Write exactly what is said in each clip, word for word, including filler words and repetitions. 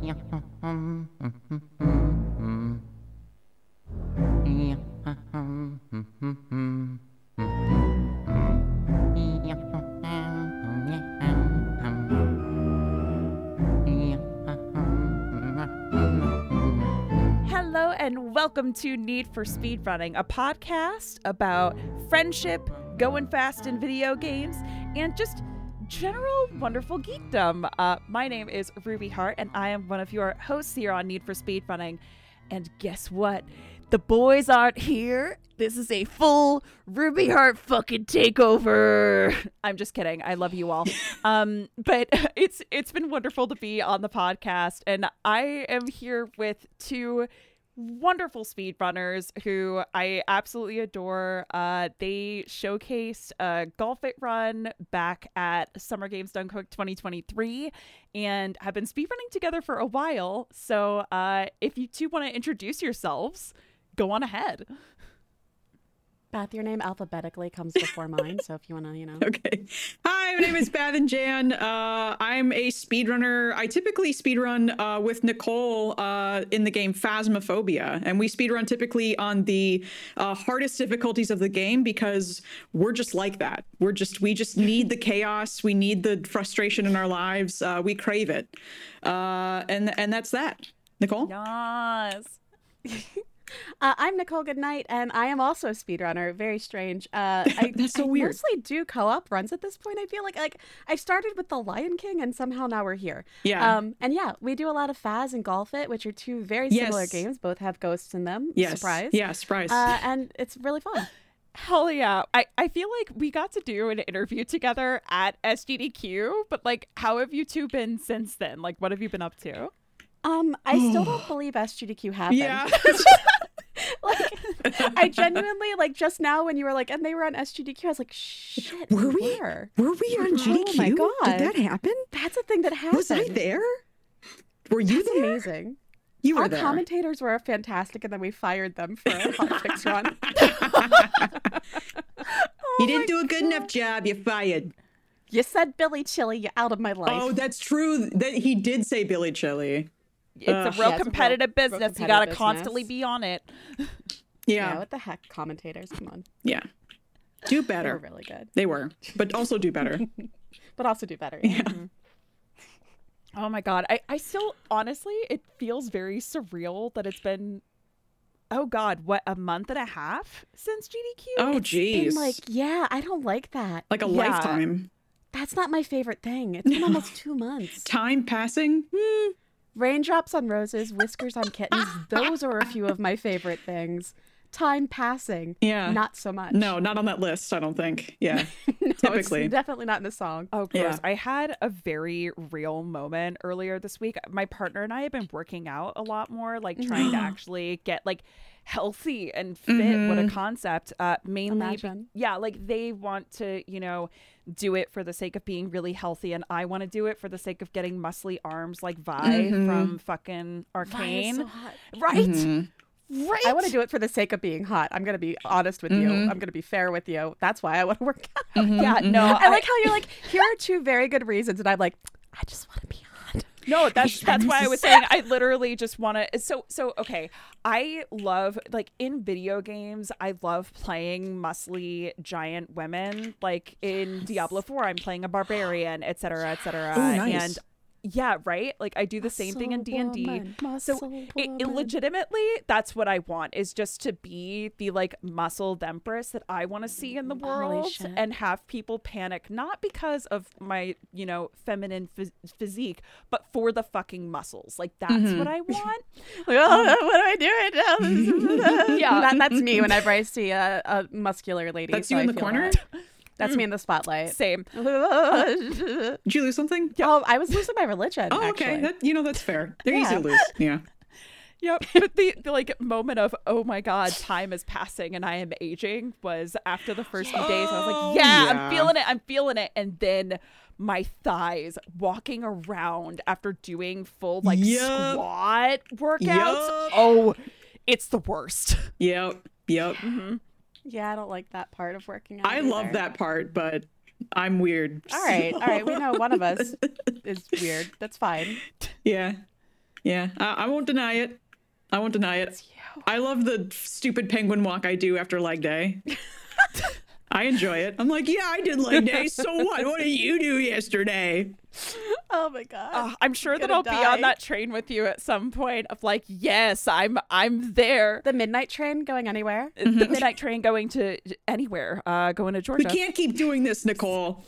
Hello and welcome to Need for Speed Running, a podcast about friendship, going fast in video games, and just general wonderful geekdom. Uh, my name is Ruby Hart, and I am one of your hosts here on Need for Speed Running. And guess what? The boys aren't here. This is a full Ruby Hart fucking takeover. I'm just kidding. I love you all. Um, but it's it's been wonderful to be on the podcast, and I am here with two wonderful speedrunners who I absolutely adore. Uh, they showcased a Golf It run back at Summer Games Dunkirk twenty twenty-three and have been speedrunning together for a while. So uh, if you two want to introduce yourselves, go on ahead. Beth, your name alphabetically comes before mine, so if you want to, you know. Okay. Hi, my name is Beth and Jan. Uh, I'm a speedrunner. I typically speedrun uh, with Nicole uh, in the game Phasmophobia, and we speedrun typically on the uh, hardest difficulties of the game because we're just like that. We're just, we just need the chaos. We need the frustration in our lives. Uh, we crave it. Uh, and, and that's that. Nicole? Yes. Uh, I'm Nicole Goodnight, and I am also a speedrunner. Very strange. Uh, I, That's so I weird. mostly do co-op runs at this point. I feel like like I started with The Lion King, and somehow now we're here. Yeah. Um, and yeah, we do a lot of Phaz and Golf It, which are two very Yes. similar games. Both have ghosts in them. Yes. Surprise. Yeah, surprise. Uh, and it's really fun. Hell yeah. I, I feel like we got to do an interview together at S G D Q, but like, how have you two been since then? Like, what have you been up to? Um, I still don't believe S G D Q happened. yeah. Like, I genuinely, like, just now when you were like, and they were on S G D Q, I was like, shit, Were we we? were. Were we on G D Q? Oh my God. Did that happen? That's a thing that happened. Was I there? Were you That's there? amazing. You were Our there. commentators were fantastic, and then we fired them for a hotfix run. You didn't do a good enough job. You're fired. You said Billy Chili, you're out of my life. Oh, that's true. That he did say Billy Chili. It's Ugh. a real Yeah, it's a real- competitive real business. you competitive gotta constantly business. be on it. yeah. Yeah. What the heck, commentators? Come on. Yeah. Do They were better. really good. They were, but also do better. But also do better. Yeah. Yeah. Oh my god. I, I still, honestly, it feels very surreal that it's been, oh god, what, a month and a half since G D Q? Oh, And, geez. like, yeah, I don't like that. Like a Yeah. lifetime. That's not my favorite thing. It's been almost two months. Time passing. Hmm. Raindrops on roses, whiskers on kittens. Those are a few of my favorite things. Time passing. Yeah. Not so much. No, not on that list, I don't think. Yeah. No, typically. It's definitely not in the song. Oh, gross. Yeah. I had a very real moment earlier this week. My partner and I have been working out a lot more, like trying to actually get like healthy and fit. What a concept. Uh, mainly, be- Imagine. yeah, like they want to, you know, do it for the sake of being really healthy, and I want to do it for the sake of getting muscly arms like Vi from fucking Why is Arcane. so hot? Right? Right? I want to do it for the sake of being hot. I'm going to be honest with you. I'm going to be fair with you. That's why I want to work out. Yeah, no. I like how you're like, here are two very good reasons. And I'm like, I just want to be hot. No, that's that's why I was saying I literally just want to. So so okay, I love like in video games. I love playing muscly giant women. Like in Diablo four, I'm playing a barbarian, et cetera, et cetera. Oh, nice. And yeah, right. Like I do the same thing in D and D. So it, it legitimately, that's what I want is just to be the like muscled empress that I want to see in the Holy world shit. and have people panic, not because of my, you know, feminine phys- physique, but for the fucking muscles. Like that's what I want. Like, oh, what am I doing now? Yeah. that, that's me whenever I see a, a muscular lady. That's so you in I the feel corner? that. That's me in the spotlight. Same. oh, Did you lose something? I was losing my religion. Oh, actually. okay. That, you know, that's fair. They're Yeah. easy to lose. Yeah. Yep. But the, the like moment of, oh my God, time is passing and I am aging was after the first few days. I was Oh, like, yeah, yeah. I'm feeling it. I'm feeling it. And then my thighs walking around after doing full like Yup. squat workouts. Yup. Oh, it's the worst. Yep. Yep. Yeah, I don't like that part of working out. I love either. that part, but I'm weird. All right, all right. We know one of us is weird. That's fine. Yeah. Yeah, I, I won't deny it. I won't deny it. I love the stupid penguin walk I do after leg day. I enjoy it. I'm like, yeah, I did leg day. So what? What did you do yesterday? Oh my god. Uh, I'm sure that gonna I'll be die. on that train with you at some point of like, yes, I'm I'm there. The midnight train going anywhere? The midnight train going to anywhere, uh, going to We Georgia. can't keep doing this, Nicole.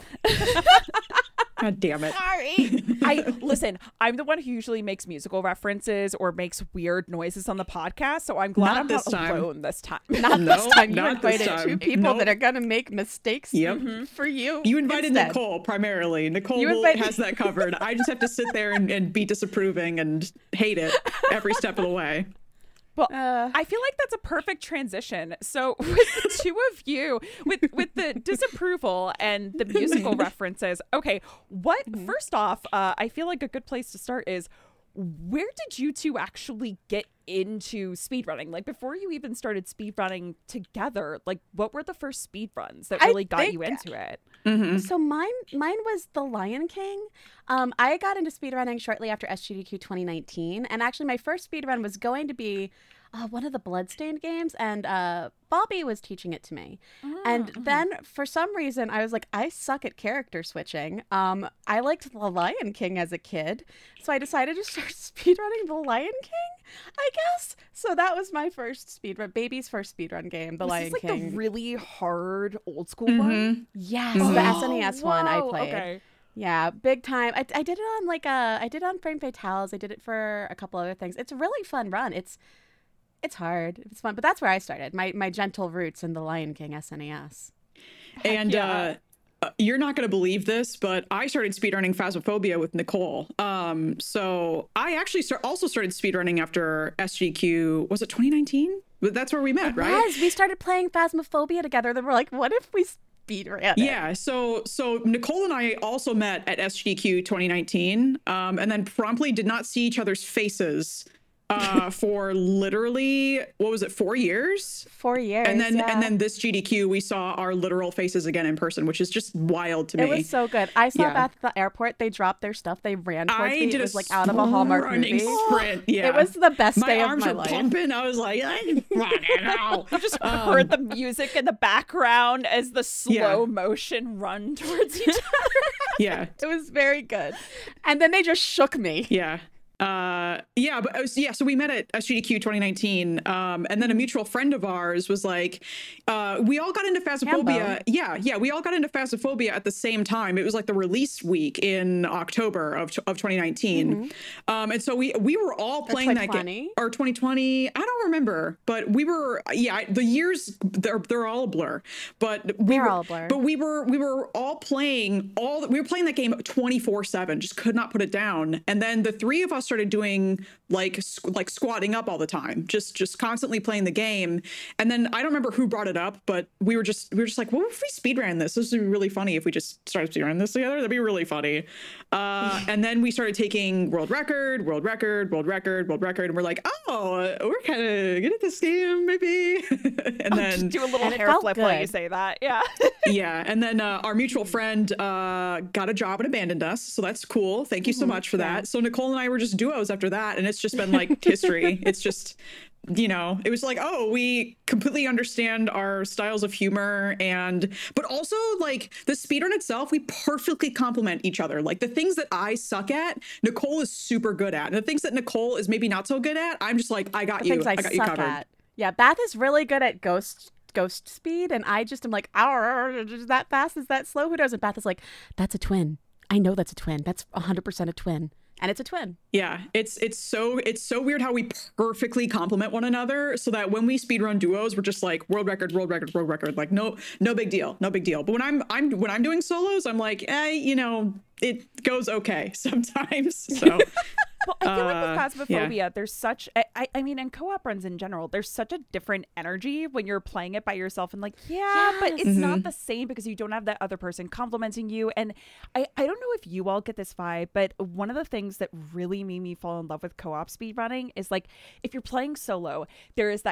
God damn it. Sorry. I listen. I'm the one who usually makes musical references or makes weird noises on the podcast, so I'm glad Not I'm this not time. alone this time. Not No, this time. You not this invited time. two people Nope. that are gonna make mistakes Yep. for you. You invited instead. Nicole primarily. Nicole You will- invited- has that covered. I just have to sit there and, and be disapproving and hate it every step of the way. Well, Uh. I feel like that's a perfect transition. So with the two of you, with with the disapproval and the musical references, okay, what first off, uh, I feel like a good place to start is where did you two actually get into speedrunning? Like before you even started speedrunning together, like what were the first speedruns that I really got think- you into it? So mine mine was The Lion King. Um, I got into speedrunning shortly after S G D Q twenty nineteen, and actually my first speedrun was going to be uh, one of the Bloodstained games, and uh, Bobby was teaching it to me. And then for some reason I was like, I suck at character switching. Um, I liked The Lion King as a kid, so I decided to start speedrunning The Lion King, I guess. So that was my first speedrun, baby's first speedrun game, The Was Lion this like King. the really hard old school one? Yes, the S N E S Oh, one I whoa, played. Okay. Yeah, big time. I, I did it on like a I did it on Frame Fatales. I did it for a couple other things. It's a really fun run. It's it's hard. It's fun, but that's where I started. My my gentle roots in the Lion King S N E S. And yeah. uh, uh, you're not going to believe this, but I started speedrunning Phasmophobia with Nicole. Um, so I actually start, also started speedrunning after S G Q. Was it twenty nineteen? But that's where we met, right? Yes, we started playing Phasmophobia together. Then we're like, what if we speedran it? Yeah, so so Nicole and I also met at S G Q twenty nineteen, um, and then promptly did not see each other's faces uh, for literally what was it, four years? Four years. And then yeah. and then this G D Q, we saw our literal faces again in person, which is just wild to me. It was so good. I saw Yeah. Beth at the airport. They dropped their stuff. They ran towards I me. did It a was like out of a Hallmark running movie. sprint. Yeah, It was the best my day of arms my were life. pumping. I was like, I'm running out. You just heard the music in the background as the slow Yeah. motion run towards each other. Yeah, It was very good. And then they just shook me. yeah. Uh, yeah, but it was, yeah, so we met at S G D Q twenty nineteen, um, and then a mutual friend of ours was like, uh, we all got into Phasmophobia. Hambo. Yeah, yeah, we all got into Phasmophobia at the same time. It was like the release week in October of of twenty nineteen, um, and so we we were all playing that twenty game. twenty? Or twenty twenty. I don't remember, but we were, yeah, I- the years they're they're all a blur. But we They're were, all a blur. But we were we were all playing all we were playing that game twenty-four seven, just could not put it down. And then the three of us started doing like squ- like squatting up all the time, just just constantly playing the game. And then I don't remember who brought it up, but we were just we were just like, what if we speedran this? This would be really funny if we just started speedrunning this together. That'd be really funny. Uh, and then we started taking world record, world record, world record, world record, and we're like, oh, we're kind of good at this game, maybe. and then Just do a little And it hair felt flip while you good. say that. Yeah. yeah, and then uh, our mutual friend uh, got a job and abandoned us, so that's cool. Thank you so much for that. So Nicole and I were just duos after that, and it's just been like history. It's just, you know, it was like, oh, we completely understand our styles of humor, and but also like the speedrun itself, we perfectly complement each other. Like the things that I suck at, Nicole is super good at, and the things that Nicole is maybe not so good at, I'm just like, I got The you. things I, got you suck covered. at. Yeah, Bath is really good at ghost ghost speed, and I just am like, "Ow, is that fast? Is that slow? Who does it?" Bath is like, that's a twin. I know that's a twin. That's one hundred percent a twin. And it's a twin. Yeah, it's it's so it's so weird how we perfectly complement one another, so that when we speedrun duos, we're just like world record, world record, world record. Like no no big deal, no big deal. But when I'm I'm when I'm doing solos, I'm like, eh, you know, it goes okay sometimes. So Well, I feel Uh, like with Phasmophobia, there's such, I, I, I mean, in co-op runs in general, there's such a different energy when you're playing it by yourself and like, yeah, but it's Yes. not the same because you don't have that other person complimenting you. And I, I don't know if you all get this vibe, but one of the things that really made me fall in love with co-op speedrunning is like, if you're playing solo, there is that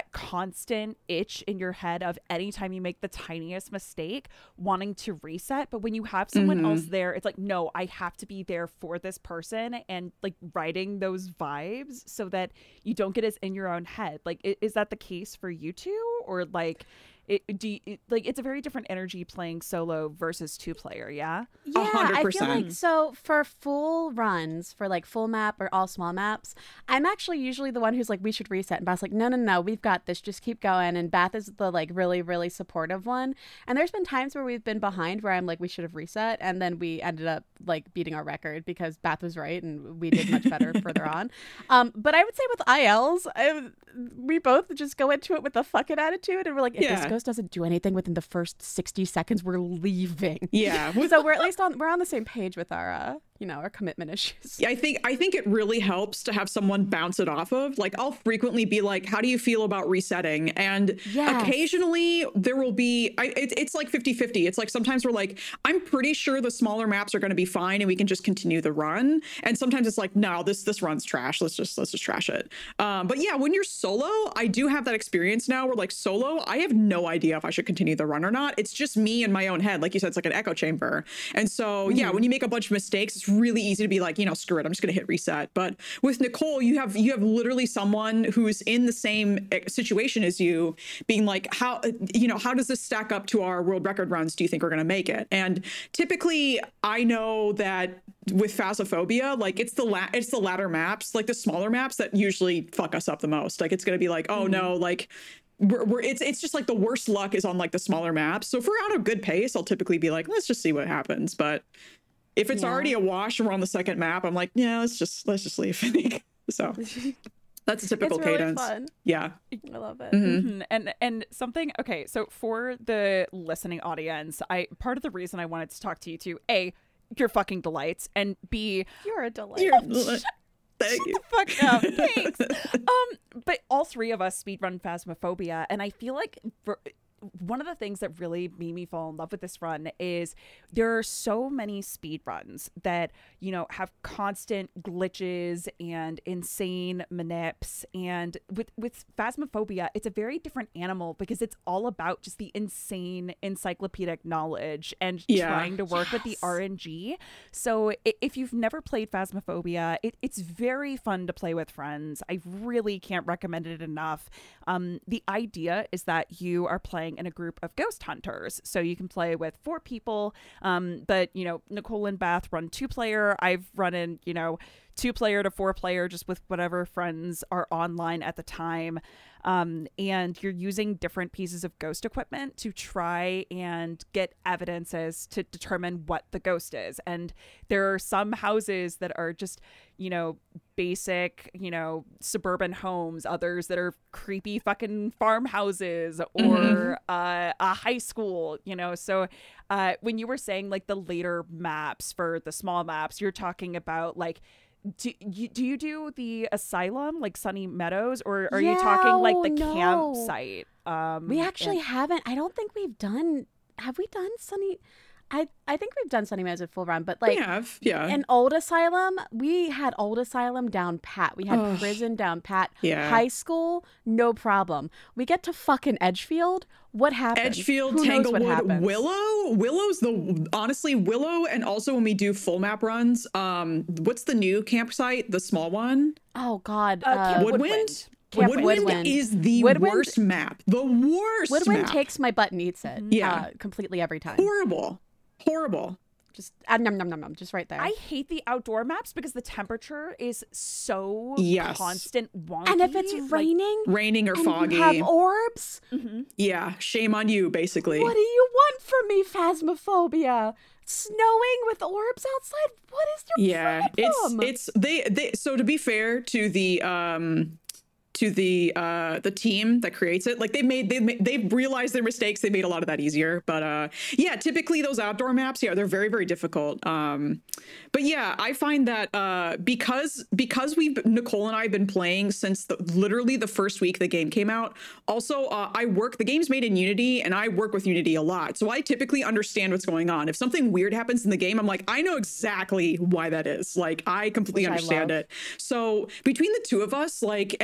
that constant itch in your head of anytime you make the tiniest mistake, wanting to reset. But when you have someone mm-hmm. else there, it's like, no, I have to be there for this person, and like riding those vibes so that you don't get as in your own head. Like, is that the case for you two, or like? It, do you, it, like it's a very different energy playing solo versus two player, yeah? Yeah, one hundred percent. I feel like so for full runs, for like full map or all small maps, I'm actually usually the one who's like, we should reset. And Bath's like, no, no, no, we've got this. Just keep going. And Bath is the like really, really supportive one. And there's been times where we've been behind where I'm like, we should have reset. And then we ended up like beating our record because Bath was right and we did much better further on. Um, but I would say with I Ls, I, we both just go into it with a fucking attitude. And we're like, if yeah. this goes doesn't do anything within the first sixty seconds, we're leaving. Yeah. So we're at least on we're on the same page with our uh you know, our commitment issues. Yeah, I think I think it really helps to have someone bounce it off of. Like, I'll frequently be like, how do you feel about resetting? And yes. occasionally there will be, I, it, it's like fifty fifty. It's like sometimes we're like, I'm pretty sure the smaller maps are going to be fine and we can just continue the run. And sometimes it's like, no, this this run's trash. Let's just let's just trash it. Um, but yeah, when you're solo, I do have that experience now where like solo, I have no idea if I should continue the run or not. It's just me in my own head. Like you said, it's like an echo chamber. And so, mm-hmm. yeah, when you make a bunch of mistakes, it's really easy to be like, you know, screw it, I'm just gonna hit reset. But with Nicole, you have you have literally someone who's in the same situation as you, being like, how, you know, how does this stack up to our world record runs? Do you think we're gonna make it? And typically, I know that with Phasmophobia, like it's the la- it's the latter maps, like the smaller maps that usually fuck us up the most. Like it's gonna be like, oh mm-hmm. no, like. We're, we're, it's it's just like the worst luck is on like the smaller maps. So if we're on a good pace, I'll typically be like, let's just see what happens. But if it's yeah. already a wash and we're on the second map, I'm like, yeah, let's just let's just leave. So that's a typical it's really cadence. Fun. Yeah, I love it. Mm-hmm. Mm-hmm. And and something. Okay, so for the listening audience, I part of the reason I wanted to talk to you two, A, you're fucking delights, and B, you're a delight. You're a Thank you. Fuck up. Thanks. um, but all three of us speedrun Phasmophobia, and I feel like for one of the things that really made me fall in love with this run is there are so many speed runs that, you know, have constant glitches and insane manips. And with, with Phasmophobia, it's a very different animal because it's all about just the insane encyclopedic knowledge and yeah. trying to work yes. with the R N G. So if you've never played Phasmophobia, it, it's very fun to play with friends. I really can't recommend it enough. Um, the idea is that you are playing in a group of ghost hunters, so you can play with four people, um but you know, Nicole and Bath run two player. I've run in, you know, two player to four player, just with whatever friends are online at the time. Um, and you're using different pieces of ghost equipment to try and get evidences to determine what the ghost is. And there are some houses that are just, you know, basic, you know, suburban homes, others that are creepy fucking farmhouses or mm-hmm. uh, a high school, you know. So uh, when you were saying like the later maps for the small maps, you're talking about like, Do you, do you do the asylum, like Sunny Meadows, or are yeah, you talking like the no. campsite? Um, we actually and- haven't. I don't think we've done. Have we done Sunny? I I think we've done Sunny Meadows at full run, but like we have, yeah. An old asylum, we had old asylum down pat. We had Ugh. prison down pat. Yeah. High school, no problem. We get to fucking Edgefield. What happens? Edgefield, Who Tanglewood, knows what happens? Willow. Willow's the honestly Willow, and also when we do full map runs, um, what's the new campsite? The small one. Oh God, uh, uh, Woodwind. Woodwind? Camp Woodwind, Woodwind is the Woodwind, worst map. The worst Woodwind map. takes my butt and eats it. Yeah. uh, completely every time. Horrible. Horrible. Just uh, num num num num, just right there. I hate the outdoor maps because the temperature is so Yes. constant wonky. and if it's like- raining, Raining or and foggy. you have orbs. Mhm. Yeah, shame on you, basically. What do you want from me, Phasmophobia? Snowing with orbs outside? What is your Yeah, problem? it's it's they they. So to be fair to the um. to the uh the team that creates it, like they made they made, they've realized their mistakes. They made a lot of that easier, but uh yeah, typically those outdoor maps, yeah, they're very very difficult. Um but yeah, I find that uh because because we've Nicole and I have been playing since the, literally the first week the game came out. Also, uh I work the game's made in Unity, and I work with Unity a lot, so I typically understand what's going on. If something weird happens in the game, I'm like, I know exactly why that is. Like I completely Which I understand love. it. So between the two of us, like and and Nicole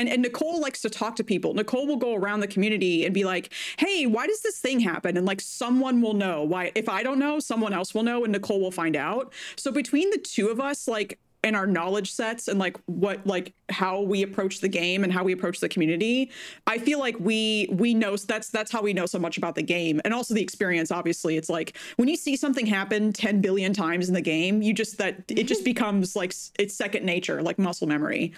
Nicole likes to talk to people. Nicole will go around the community and be like, hey, why does this thing happen? And like someone will know why. If I don't know, someone else will know and Nicole will find out. So between the two of us, like, and our knowledge sets and like what like how we approach the game and how we approach the community, I feel like we we know that's that's how we know so much about the game and also the experience. Obviously, it's like when you see something happen ten billion times in the game, you just that it just becomes like it's second nature, like muscle memory.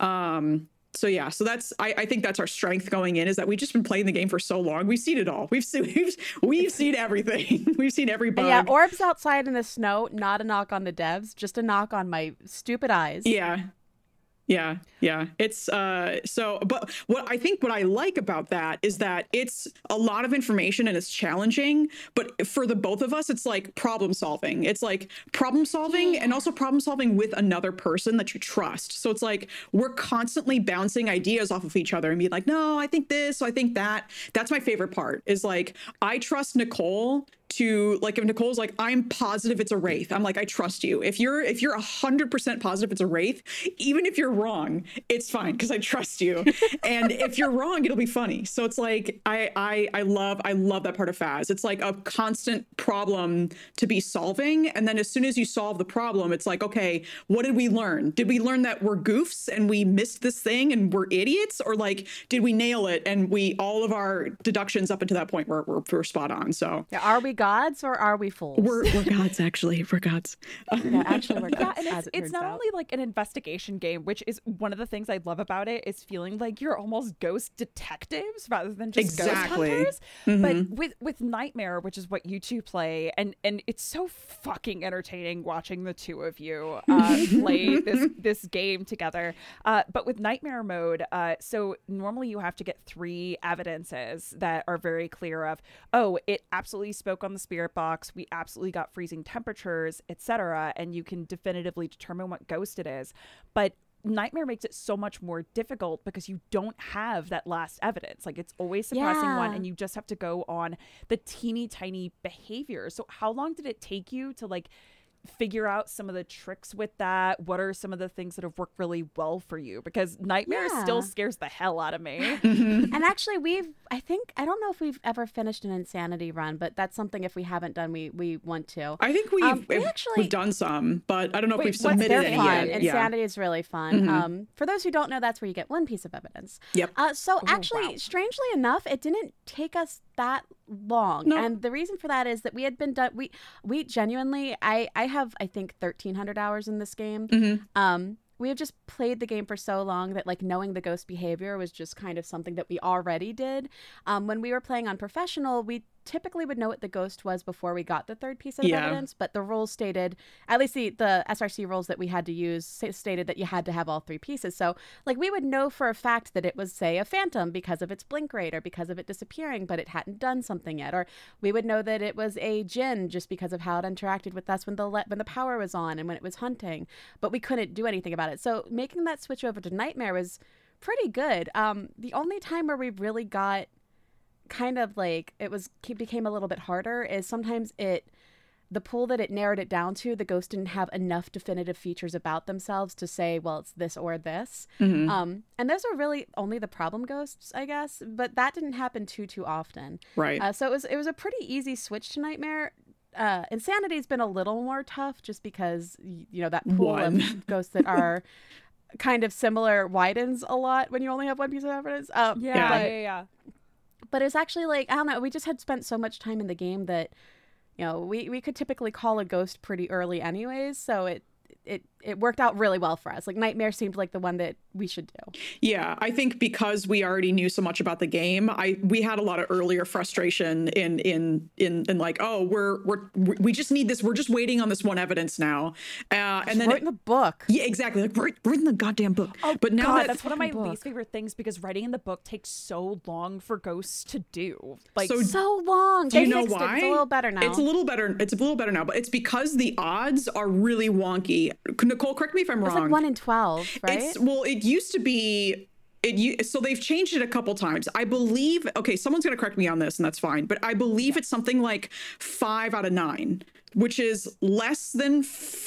Um, So yeah, so that's I, I think that's our strength going in, is that we've just been playing the game for so long. We've seen it all. We've seen we've, we've seen everything. We've seen every bug. Yeah, orbs outside in the snow, not a knock on the devs, just a knock on my stupid eyes. Yeah. Yeah, yeah. It's uh so but what I think what I like about that is that it's a lot of information and it's challenging, but for the both of us it's like problem solving. It's like problem solving and also problem solving with another person that you trust. So it's like we're constantly bouncing ideas off of each other and being like, "No, I think this, so I think that." That's my favorite part. Is like I trust Nicole to like if Nicole's like, I'm positive it's a wraith. I'm like, I trust you. If you're if you're a hundred percent positive it's a wraith, even if you're wrong, it's fine because I trust you. And if you're wrong, it'll be funny. So it's like I I I love I love that part of Phas. It's like a constant problem to be solving. And then as soon as you solve the problem, it's like, okay, what did we learn? Did we learn that we're goofs and we missed this thing and we're idiots? Or like, did we nail it and we all of our deductions up until that point were were, were spot on? So yeah, are we gods or are we fools? We're, we're gods, actually. We're gods. Yeah, actually, we're Yeah, gods. and as it's, it it's turns not out. only like an investigation game, which is one of the things I love about it, is feeling like you're almost ghost detectives rather than just Exactly. ghost hunters. Mhm. But with with Nightmare, which is what you two play, and and it's so fucking entertaining watching the two of you uh, play this this game together. Uh, but with Nightmare mode, uh, so normally you have to get three evidences that are very clear of, oh, it absolutely spoke on the spirit box, we absolutely got freezing temperatures, et cetera, and you can definitively determine what ghost it is. But Nightmare makes it so much more difficult because you don't have that last evidence. Like it's always suppressing one, Yeah. and you just have to go on the teeny tiny behavior. So how long did it take you to like figure out some of the tricks with that? What are some of the things that have worked really well for you? Because Nightmare Yeah. still scares the hell out of me. And actually, we've, I think, I don't know if we've ever finished an Insanity run, but that's something if we haven't done, we we want to. I think we've, Um, we we've, actually- we've done some, but I don't know if Wait, we've what's submitted They're any fun. yet. Insanity is really fun. Mhm. Um, for those who don't know, that's where you get one piece of evidence. Yep. Uh, so Oh, actually, wow. strangely enough, it didn't take us that long. No. And the reason for that is that we had been done. We we genuinely, I I have I think thirteen hundred hours in this game. Mhm. Um. We have just played the game for so long that like knowing the ghost behavior was just kind of something that we already did. Um, when we were playing on professional, we typically would know what the ghost was before we got the third piece of Yeah. evidence, but the rules stated, at least the, the S R C rules that we had to use sa- stated that you had to have all three pieces. So like we would know for a fact that it was, say, a phantom because of its blink rate or because of it disappearing, but it hadn't done something yet. Or we would know that it was a djinn just because of how it interacted with us when the le- when the power was on and when it was hunting, but we couldn't do anything about it. So making that switch over to Nightmare was pretty good. Um, the only time where we really got kind of like it was it became a little bit harder is sometimes it the pool that it narrowed it down to, the ghost didn't have enough definitive features about themselves to say, well, it's this or this. Mhm. Um, and those are really only the problem ghosts, I guess. But that didn't happen too too often. Right. Uh, so it was it was a pretty easy switch to Nightmare. Uh, Insanity's been a little more tough just because y- you know that pool One. of ghosts that are kind of similar widens a lot when you only have one piece of evidence. Um, Yeah, Yeah. yeah, yeah. yeah. but it's actually like I don't know. We just had spent so much time in the game that you know we, we could typically call a ghost pretty early anyways. So it it it worked out really well for us. Like Nightmare seemed like the one that we should do. Yeah, I think because we already knew so much about the game, I we had a lot of earlier frustration in in in in like, oh, we're we're we just need this. We're just waiting on this one evidence now, uh, and then Wrote it- in the book. yeah, exactly. Like we're, we're in the goddamn book. Oh, but now God, that, that's one of my book. least favorite things because writing in the book takes so long for ghosts to do. Like, So- So long. do you They know fixed why? It. It's a little better now. It's a little better. It's a little better now, but it's because the odds are really wonky. Nicole, correct me if I'm It's wrong. like one in twelve, right? It's well, it used to be it u- so they've changed it a couple times. I believe okay, someone's gonna correct me on this, and that's fine, but I believe it's something like five out of nine, which is less than f-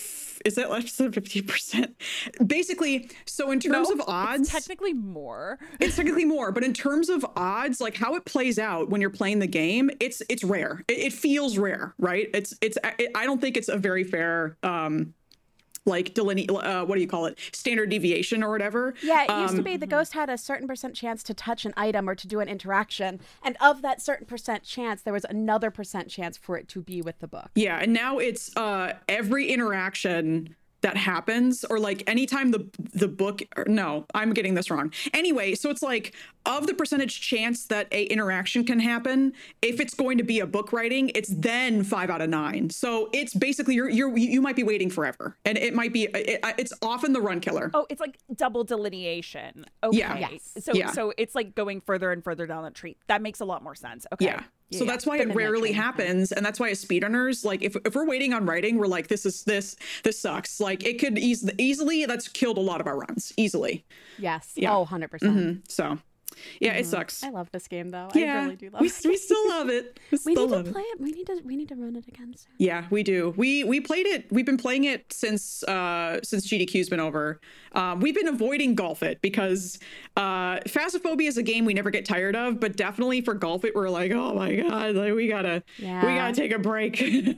is it less than fifty percent? Basically, so in terms No, of odds, it's technically more. it's technically more, but in terms of odds, like how it plays out when you're playing the game, it's it's rare. It, it feels rare, right? It's it's. It, I don't think it's a very fair. Um, like deline- uh, what do you call it? Standard deviation or whatever. Yeah, it used to Um, be the ghost had a certain percent chance to touch an item or to do an interaction. And of that certain percent chance, there was another percent chance for it to be with the book. Yeah, and now it's uh, every interaction that happens, or like anytime the the book. Or, no, I'm getting this wrong. Anyway, so it's like of the percentage chance that a interaction can happen, if it's going to be a book writing, it's then five out of nine. So it's basically you're you're you might be waiting forever, and it might be it, it's often the run killer. Oh, it's like double delineation. Okay. Yeah. Yes. So Yeah. so it's like going further and further down the tree. That makes a lot more sense. Okay. Yeah. So Yeah. that's why Been it in that rarely train, yeah. happens, and that's why as speedrunners, like if if we're waiting on writing, we're like, this is this this sucks. Like it could eas- easily that's killed a lot of our runs easily. Yes. Yeah. Oh, one hundred percent. Mhm. So, yeah, it sucks. I love this game, though. Yeah, I really do love we, it. we still love it. We, We still need to love it. play it. We need to. We need to run it again soon. Yeah, we do. We we played it. We've been playing it since uh since G D Q's been over. Um, we've been avoiding Golf It because uh, Phasmophobia is a game we never get tired of, but definitely for Golf It, we're like, oh my god, like we gotta we Yeah. gotta take a break.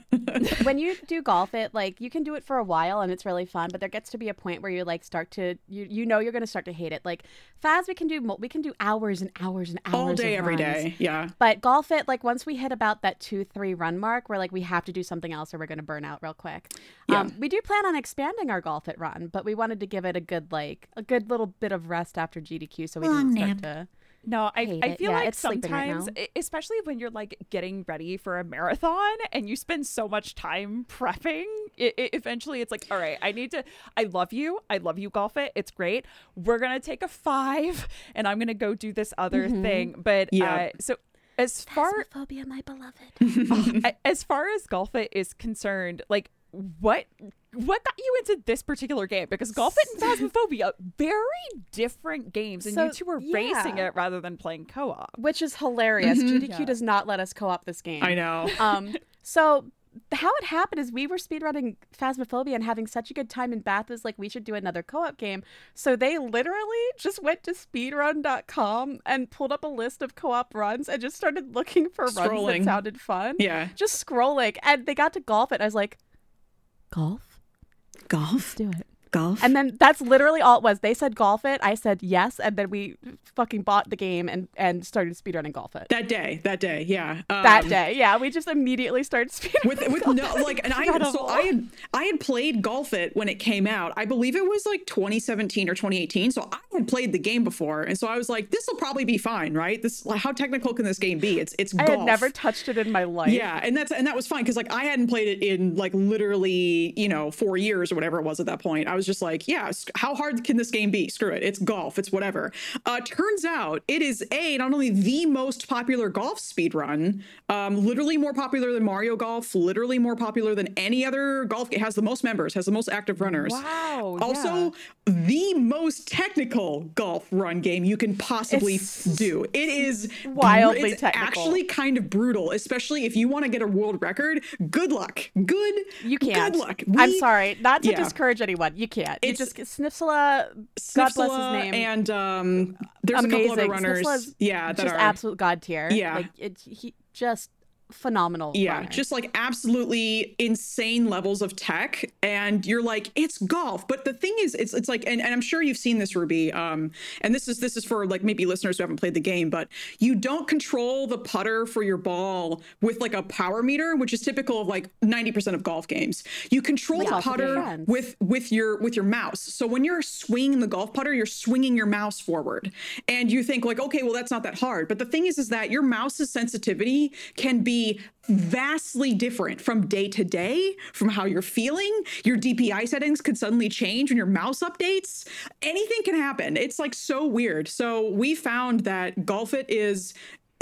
When you do golf it, like you can do it for a while and it's really fun, but there gets to be a point where you like start to you you know you're gonna start to hate it. Like Phas, we can do mul- we can do hours and hours and hours All day, of every runs. day. Yeah. But golf it, like once we hit about that two three run mark, we're like we have to do something else or we're gonna burn out real quick. Yeah. Um, we do plan on expanding our golf it run, but we wanted to give it a good like a good little bit of rest after G D Q, so we didn't start to. No, I, Hate I it. feel Yeah, like it's sleeping right sometimes, now. e- especially when you're like getting ready for a marathon and you spend so much time prepping, it, it, eventually it's like, all right, I need to, I love you. I love you, Golf It. It's great. We're going to take a five and I'm going to go do this other Mm-hmm. thing. But Yeah. uh, so as far, Phasmophobia, my beloved. uh, as far as Golf It is concerned, like what what got you into this particular game? Because Golf It and Phasmophobia, very different games, and So, you two were racing yeah. it rather than playing co-op. Which is hilarious. G D Q Yeah. does not let us co-op this game. I know. Um, so how it happened is we were speedrunning Phasmophobia and having such a good time, and Bath was like, we should do another co-op game. So they literally just went to speedrun dot com and pulled up a list of co-op runs and just started looking for runs Scrolling. that sounded fun. Yeah. Just scrolling. And they got to golf it. I was like, golf? Golf. Do it. Golf. And then that's literally all it was. They said golf it. I said yes. And then we fucking bought the game and, and started speedrunning golf it. that day. That day. Yeah. Um, That day. Yeah. We just immediately started speedrunning. with with Golf no It. like and I so Incredible. I had I had played Golf It when it came out. I believe it was like twenty seventeen or twenty eighteen. So I had played the game before, and so I was like, this will probably be fine, right? This like, how technical can this game be? It's it's I golf. had never touched it in my life. Yeah, and that's and that was fine because like I hadn't played it in like literally you know four years or whatever it was at that point. I was just like, yeah, s- how hard can this game be? Screw it, it's golf, it's whatever. Uh, turns out it is a not only the most popular golf speed run, um, literally more popular than Mario Golf, literally more popular than any other golf. It has the most members, has the most active runners. Wow. Also, the most technical golf run game you can possibly It's do. It is wildly it's technical. actually kind of brutal, especially if you want to get a world record. Good luck. Good. You can't. Good luck. I'm We- sorry. Not to yeah. discourage anyone. You can't. You It's- just Snipsula. God bless his Snipsula name. And um, there's Amazing. a couple other runners. Snipsula's Yeah, that just are absolute god tier. Yeah. Like it, he just phenomenal. Yeah, runner. just like absolutely insane levels of tech, and you're like, it's golf. But the thing is, it's it's like, and, and I'm sure you've seen this, Ruby. Um, and this is this is for like maybe listeners who haven't played the game, but you don't control the putter for your ball with like a power meter, which is typical of like ninety percent of golf games. You control Which the also putter depends. with with your with your mouse. So when you're swinging the golf putter, you're swinging your mouse forward, and you think like, okay, well that's not that hard. But the thing is, is that your mouse's sensitivity can be vastly different from day to day, from how you're feeling. Your D P I settings could suddenly change when your mouse updates. Anything can happen. It's like so weird. So we found that Golf It is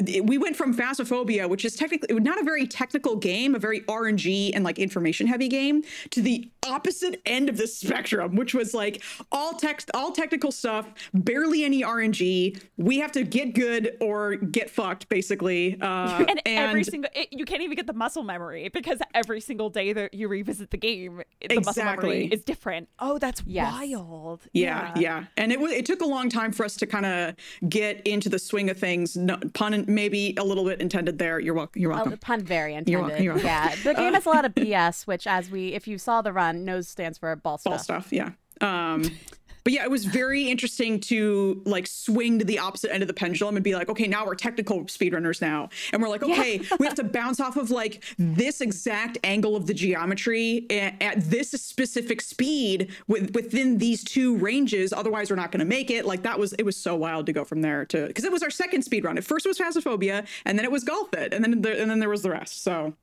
we went from Phasmophobia, which is technically not a very technical game, a very R N G and like information heavy game, to the opposite end of the spectrum, which was like all text, all technical stuff, barely any R N G. We have to get good or get fucked, basically. Uh, and, and every single, it, you can't even get the muscle memory because every single day that you revisit the game, the muscle memory exactly. is different. Oh, that's Yes. wild. Yeah, yeah, and it was. It took a long time for us to kind of get into the swing of things. No, pun maybe a little bit intended there. You're welcome. You're welcome. Oh, pun very intended. You're welcome, you're welcome. Yeah, the game has a lot of B S, which, as we, if you saw the run, knows stands for ball stuff. Ball stuff. Yeah. Um, but yeah, it was very interesting to like swing to the opposite end of the pendulum and be like, okay, now we're technical speedrunners now, and we're like, okay, Yeah. we have to bounce off of like this exact angle of the geometry at, at this specific speed with, within these two ranges. Otherwise, we're not going to make it. Like that was it was so wild to go from there to because it was our second speed run. At first, it was Phasmophobia, and then it was Golf It, and then the, and then there was the rest. So.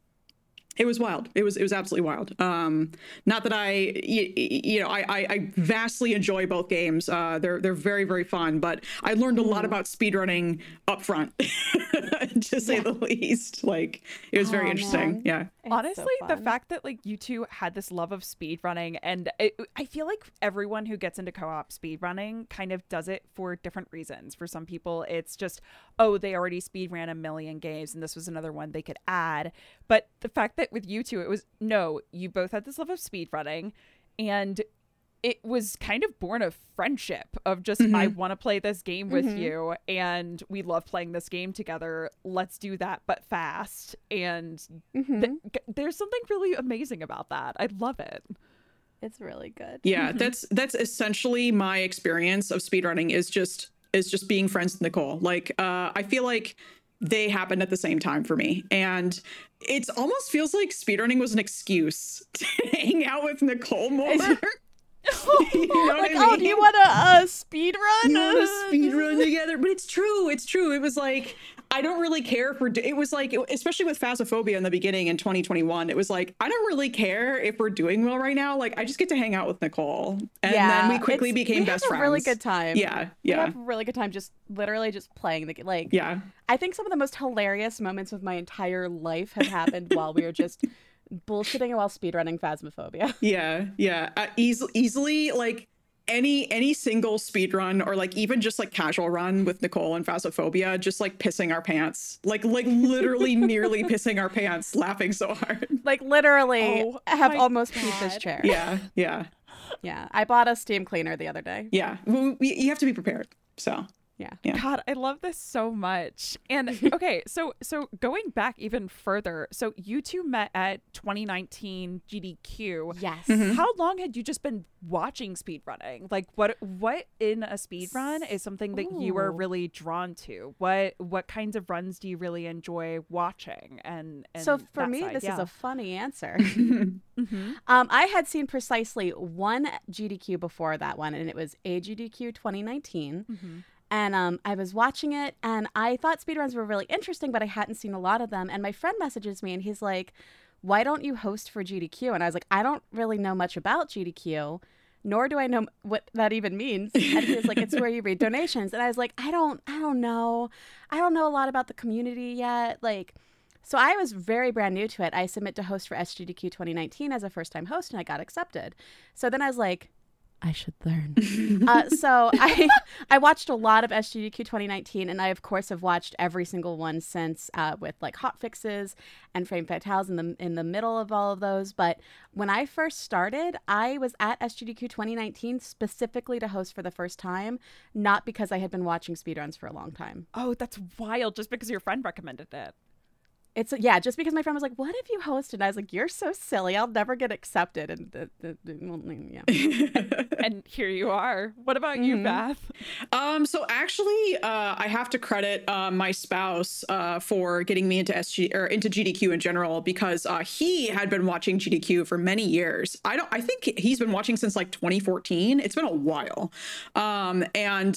It was wild. It was it was absolutely wild. Um, not that I, you, you know, I, I I vastly enjoy both games. Uh, they're they're very very fun. But I learned a lot about speedrunning up front, to say Yeah. the least. Like it was very Oh, interesting. man. Yeah. It's so Honestly, the fun. fact that like you two had this love of speedrunning, and it, I feel like everyone who gets into co-op speedrunning kind of does it for different reasons. For some people, it's just, oh, they already speedran a million games, and this was another one they could add. But the fact that with you two, it was, no, you both had this love of speedrunning, and it was kind of born of friendship of just, Mhm. I want to play this game with Mhm. you, and we love playing this game together. Let's do that, but fast. And Mhm. th- g- there's something really amazing about that. I love it. It's really good. Yeah. That's that's essentially my experience of speedrunning is just is just being friends with Nicole. Like uh, I feel like they happened at the same time for me, and it almost feels like speedrunning was an excuse to hang out with Nicole more. You know what Like, I oh, mean? do you want to uh, speed run? You want to speed run together? But it's true. It's true. It was like, I don't really care if we're, do- it was like, especially with Phasmophobia in the beginning in twenty twenty-one, it was like, I don't really care if we're doing well right now. Like, I just get to hang out with Nicole. And then we quickly it's- became we best have friends. a really good time. Yeah. We Yeah. have a really good time just literally just playing the game. Like, Yeah. I think some of the most hilarious moments of my entire life have happened while we were just bullshitting while speedrunning Phasmophobia. Yeah. Yeah. Uh, eas- easily, like, any any single speed run or like even just like casual run with Nicole and Phasmophobia, just like pissing our pants, like like literally nearly pissing our pants, laughing so hard. Like, literally, Oh I have my almost peed this God. chair. Yeah, yeah, Yeah. I bought a steam cleaner the other day. yeah. We, we, you have to be prepared. So Yeah. Yeah. God, I love this so much. And okay, so so going back even further, so you two met at twenty nineteen G D Q. Yes. Mhm. How long had you just been watching speedrunning? Like what what in a speedrun is something that you were Ooh. really drawn to? What what kinds of runs do you really enjoy watching? And, and So for that me, side? this is Yeah. a funny answer. Mhm. Um, I had seen precisely one G D Q before that one, and it was A G D Q twenty nineteen. Mhm. And um, I was watching it, and I thought speedruns were really interesting, but I hadn't seen a lot of them. And my friend messages me, and he's like, why don't you host for G D Q? And I was like, I don't really know much about G D Q, nor do I know what that even means. And he was like, it's where you read donations. And I was like, I don't, I don't know. I don't know a lot about the community yet. Like, so I was very brand new to it. I submit to host for S G D Q twenty nineteen as a first-time host, and I got accepted. So then I was like, I should learn. uh, so I I watched a lot of S G D Q twenty nineteen, and I of course have watched every single one since, uh, with like hot fixes and frame fatales in the in the middle of all of those. But when I first started, I was at S G D Q twenty nineteen specifically to host for the first time, not because I had been watching speedruns for a long time. Oh, that's wild, just because your friend recommended it. It's yeah, just because my friend was like, "What if you hosted?" And I was like, "You're so silly. I'll never get accepted." And the, the, the, well, yeah. And here you are. What about you, Mhm. Beth? Um, so actually, uh, I have to credit uh, my spouse uh, for getting me into S G or into G D Q in general, because uh, he had been watching G D Q for many years. I don't. I think he's been watching since like twenty fourteen. It's been a while. Um, and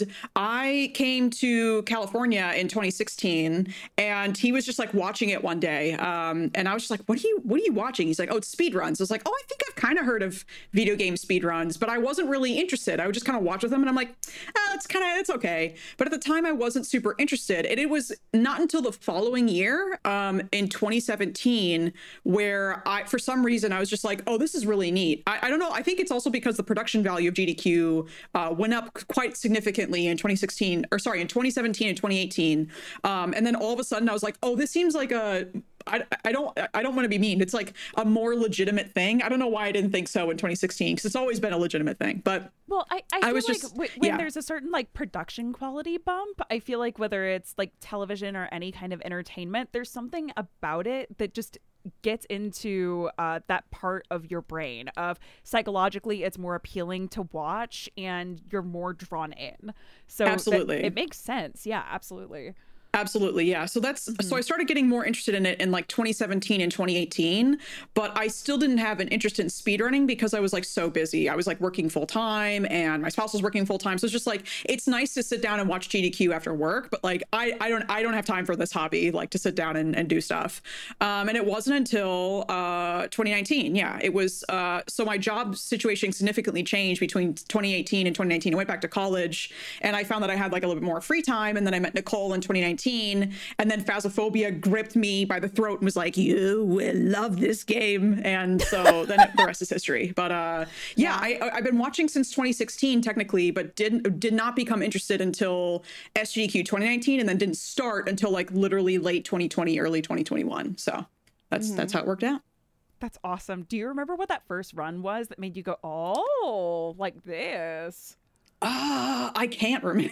I came to California in twenty sixteen, and he was just like watching it one day. Um, and I was just like, "What are you? What are you watching?" He's like, "Oh, it's speed runs." I was like, "Oh, I think I've kind of heard of video game speed runs, but I wasn't really interested. I would just kind of watch with him, and I'm like, oh, it's kind of, it's okay. But at the time I wasn't super interested. And it was not until the following year, um, in twenty seventeen, where I, for some reason, I was just like, oh, this is really neat. I, I don't know. I think it's also because the production value of G D Q uh, went up quite significantly in twenty sixteen, or sorry, in twenty seventeen and twenty eighteen. Um, and then all of a sudden I was like, oh, this seems like a, I, I don't I don't want to be mean. It's like a more legitimate thing. I don't know why I didn't think so in twenty sixteen, because it's always been a legitimate thing. But well, I, I, feel I was like just w- when yeah. there's a certain like production quality bump, I feel like whether it's like television or any kind of entertainment, there's something about it that just gets into uh, that part of your brain of psychologically it's more appealing to watch and you're more drawn in. So absolutely, that, it makes sense. Yeah, absolutely. Absolutely. Yeah. So that's, mm-hmm. so I started getting more interested in it in like twenty seventeen and twenty eighteen, but I still didn't have an interest in speedrunning because I was like so busy. I was like working full time and my spouse was working full time. So it's just like, it's nice to sit down and watch G D Q after work, but like, I, I don't, I don't have time for this hobby, like to sit down and, and do stuff. Um, and it wasn't until, uh, twenty nineteen. Yeah. It was, uh, so my job situation significantly changed between twenty eighteen and twenty nineteen. I went back to college and I found that I had like a little bit more free time. And then I met Nicole in twenty nineteen. And then Phasmophobia gripped me by the throat and was like, you will love this game. And so then the rest is history. But uh, yeah, I, I've been watching since twenty sixteen technically, but didn't did not become interested until S G D Q twenty nineteen, and then didn't start until like literally late twenty twenty, early twenty twenty-one. So that's mm-hmm. that's how it worked out. That's awesome. Do you remember what that first run was that made you go, oh, like this? Ah, uh, I can't remember.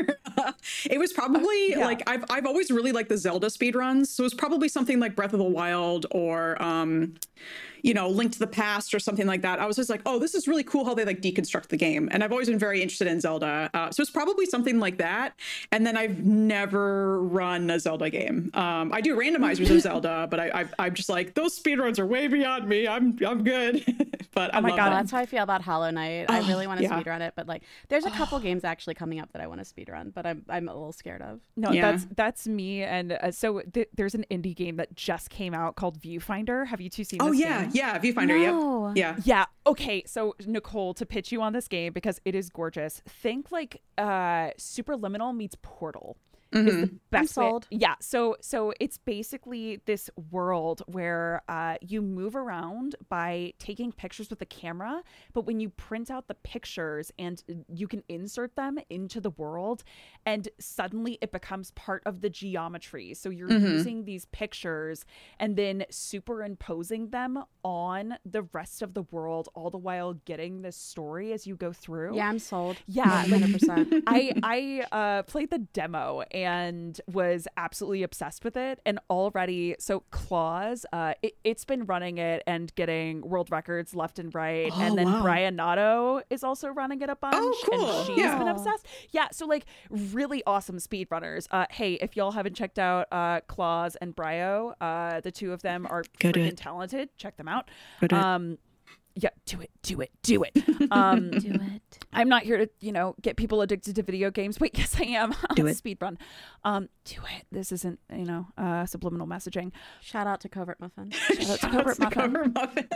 It was probably uh, yeah. like I've I've always really liked the Zelda speedruns. So it was probably something like Breath of the Wild or um you know, Link to the Past or something like that. I was just like, oh, this is really cool how they like deconstruct the game. And I've always been very interested in Zelda. Uh, so it's probably something like that. And then I've never run a Zelda game. Um, I do randomizers of Zelda, but I, I, I'm just like, those speedruns are way beyond me. I'm I'm good. But oh I my love God, them. That's how I feel about Hollow Knight. I really want to yeah. speedrun it, but like, there's a couple games actually coming up that I want to speedrun, but I'm I'm a little scared of. No, yeah. that's that's me. And uh, so th- there's an indie game that just came out called Viewfinder. Have you two seen this Oh yeah, game? yeah, Viewfinder. No. Yep. Yeah. Yeah. Okay. So Nicole, to pitch you on this game because it is gorgeous. Think like uh, Superliminal meets Portal. Mm-hmm. Is the best I'm way. sold. Yeah. So so it's basically this world where uh, you move around by taking pictures with the camera, but when you print out the pictures and you can insert them into the world, and suddenly it becomes part of the geometry. So you're mm-hmm. using these pictures and then superimposing them on the rest of the world, all the while getting this story as you go through. Yeah, I'm sold. Yeah, one hundred percent. I I uh, played the demo and was absolutely obsessed with it. And already, so Claus, uh, it, it's been running it and getting world records left and right. Oh, and then wow. Brian Nato is also running it a bunch. Oh, cool. And she's Yeah. been obsessed. Yeah, so like really awesome speedrunners. Uh, hey, if y'all haven't checked out uh, Claus and Brio, uh, the two of them are Go do freaking it. talented. Check them out. Go do it. Um, yeah, do it, do it, do it. Um, Do it. I'm not here to, you know, get people addicted to video games. Wait, yes, I am. Do it. Speed run. Um, do it. This isn't, you know, uh, subliminal messaging. Shout out to Covert Muffin. Shout out to Covert Muffin. Covert Muffin.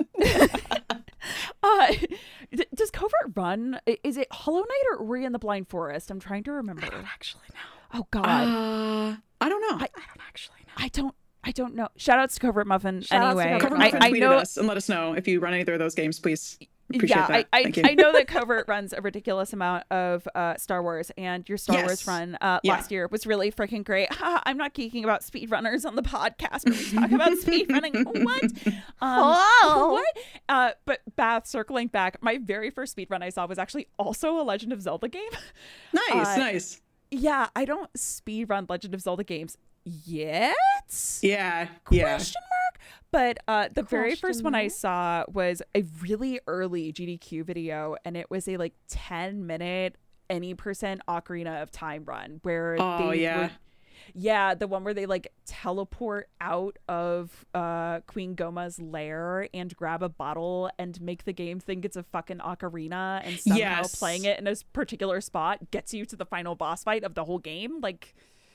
uh, d- does Covert run? I- Is it Hollow Knight or Ori and the Blind Forest? I'm trying to remember. I don't actually know. Oh God, Uh, I don't know. I, I don't actually know. I don't. I don't know. Shout outs to Covert Muffin. Shout outs to anyway, Covert Cover I, Muffin I tweeted know. us and let us know if you run either of those games, please. Appreciate yeah, that. I I, Thank you. I know that Covert runs a ridiculous amount of uh, Star Wars, and your Star Yes. Wars run uh, Yeah. last year was really freaking great. Ha, I'm not geeking about speedrunners on the podcast where we talk about speedrunning. What? Um, Whoa. What? Uh, but Bath, circling back, my very first speedrun I saw was actually also a Legend of Zelda game. Nice, uh, nice. Yeah, I don't speedrun Legend of Zelda games yet. Yeah, yeah. Question mark. But uh, the very Question first one I mark? saw was a really early G D Q video, and it was a like ten minute any percent Ocarina of Time run where Oh, they yeah. would, yeah, the one where they like teleport out of uh, Queen Goma's lair and grab a bottle and make the game think it's a fucking ocarina, and somehow Yes. playing it in a particular spot gets you to the final boss fight of the whole game. Like,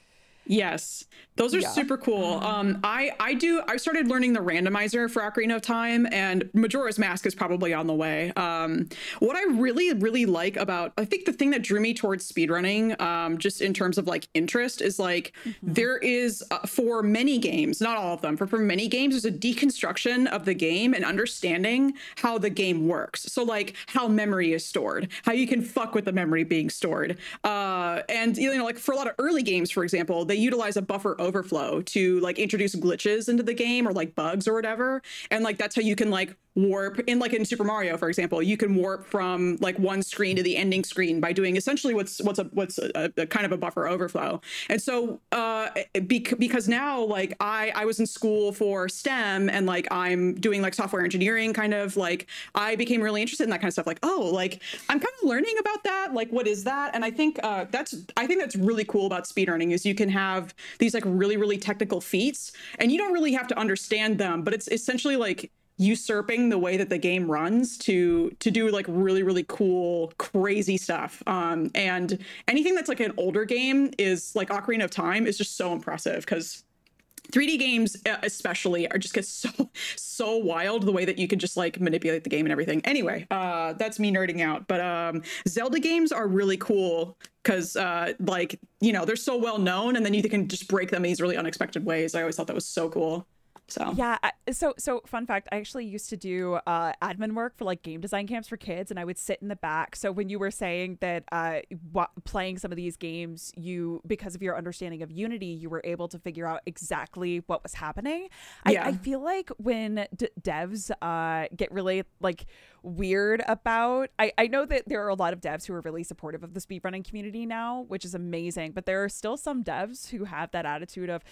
Yes, those are Yeah. super cool. Um, I I do. I started learning the randomizer for Ocarina of Time, and Majora's Mask is probably on the way. Um, what I really really like about, I think the thing that drew me towards speedrunning, um, just in terms of like interest, is like mm-hmm. there is uh, for many games, not all of them, for for many games, there's a deconstruction of the game and understanding how the game works. So like how memory is stored, how you can fuck with the memory being stored, uh, and you know like for a lot of early games, for example, they utilize a buffer overflow to like introduce glitches into the game or like bugs or whatever. And like that's how you can like warp in like in Super Mario, for example, you can warp from like one screen to the ending screen by doing essentially what's what's a what's a, a kind of a buffer overflow. And so uh bec- because now like I I was in school for STEM and like I'm doing like software engineering kind of like I became really interested in that kind of stuff. Like, oh, like I'm kind of learning about that. Like, what is that? And I think uh that's I think that's really cool about speedrunning is you can have these like really, really technical feats and you don't really have to understand them, but it's essentially like usurping the way that the game runs to to do like really really cool crazy stuff, um and anything that's like an older game is like Ocarina of Time is just so impressive because three D games especially are just get so so wild the way that you can just like manipulate the game and everything. Anyway, uh that's me nerding out, but um Zelda games are really cool because uh like you know they're so well known and then you can just break them in these really unexpected ways. I always thought that was so cool. So yeah, I, so so fun fact, I actually used to do uh, admin work for like game design camps for kids, and I would sit in the back. So when you were saying that uh, w- playing some of these games, you because of your understanding of Unity, you were able to figure out exactly what was happening. Yeah. I, I feel like when d- devs uh, get really like weird about, I, I know that there are a lot of devs who are really supportive of the speedrunning community now, which is amazing, but there are still some devs who have that attitude of,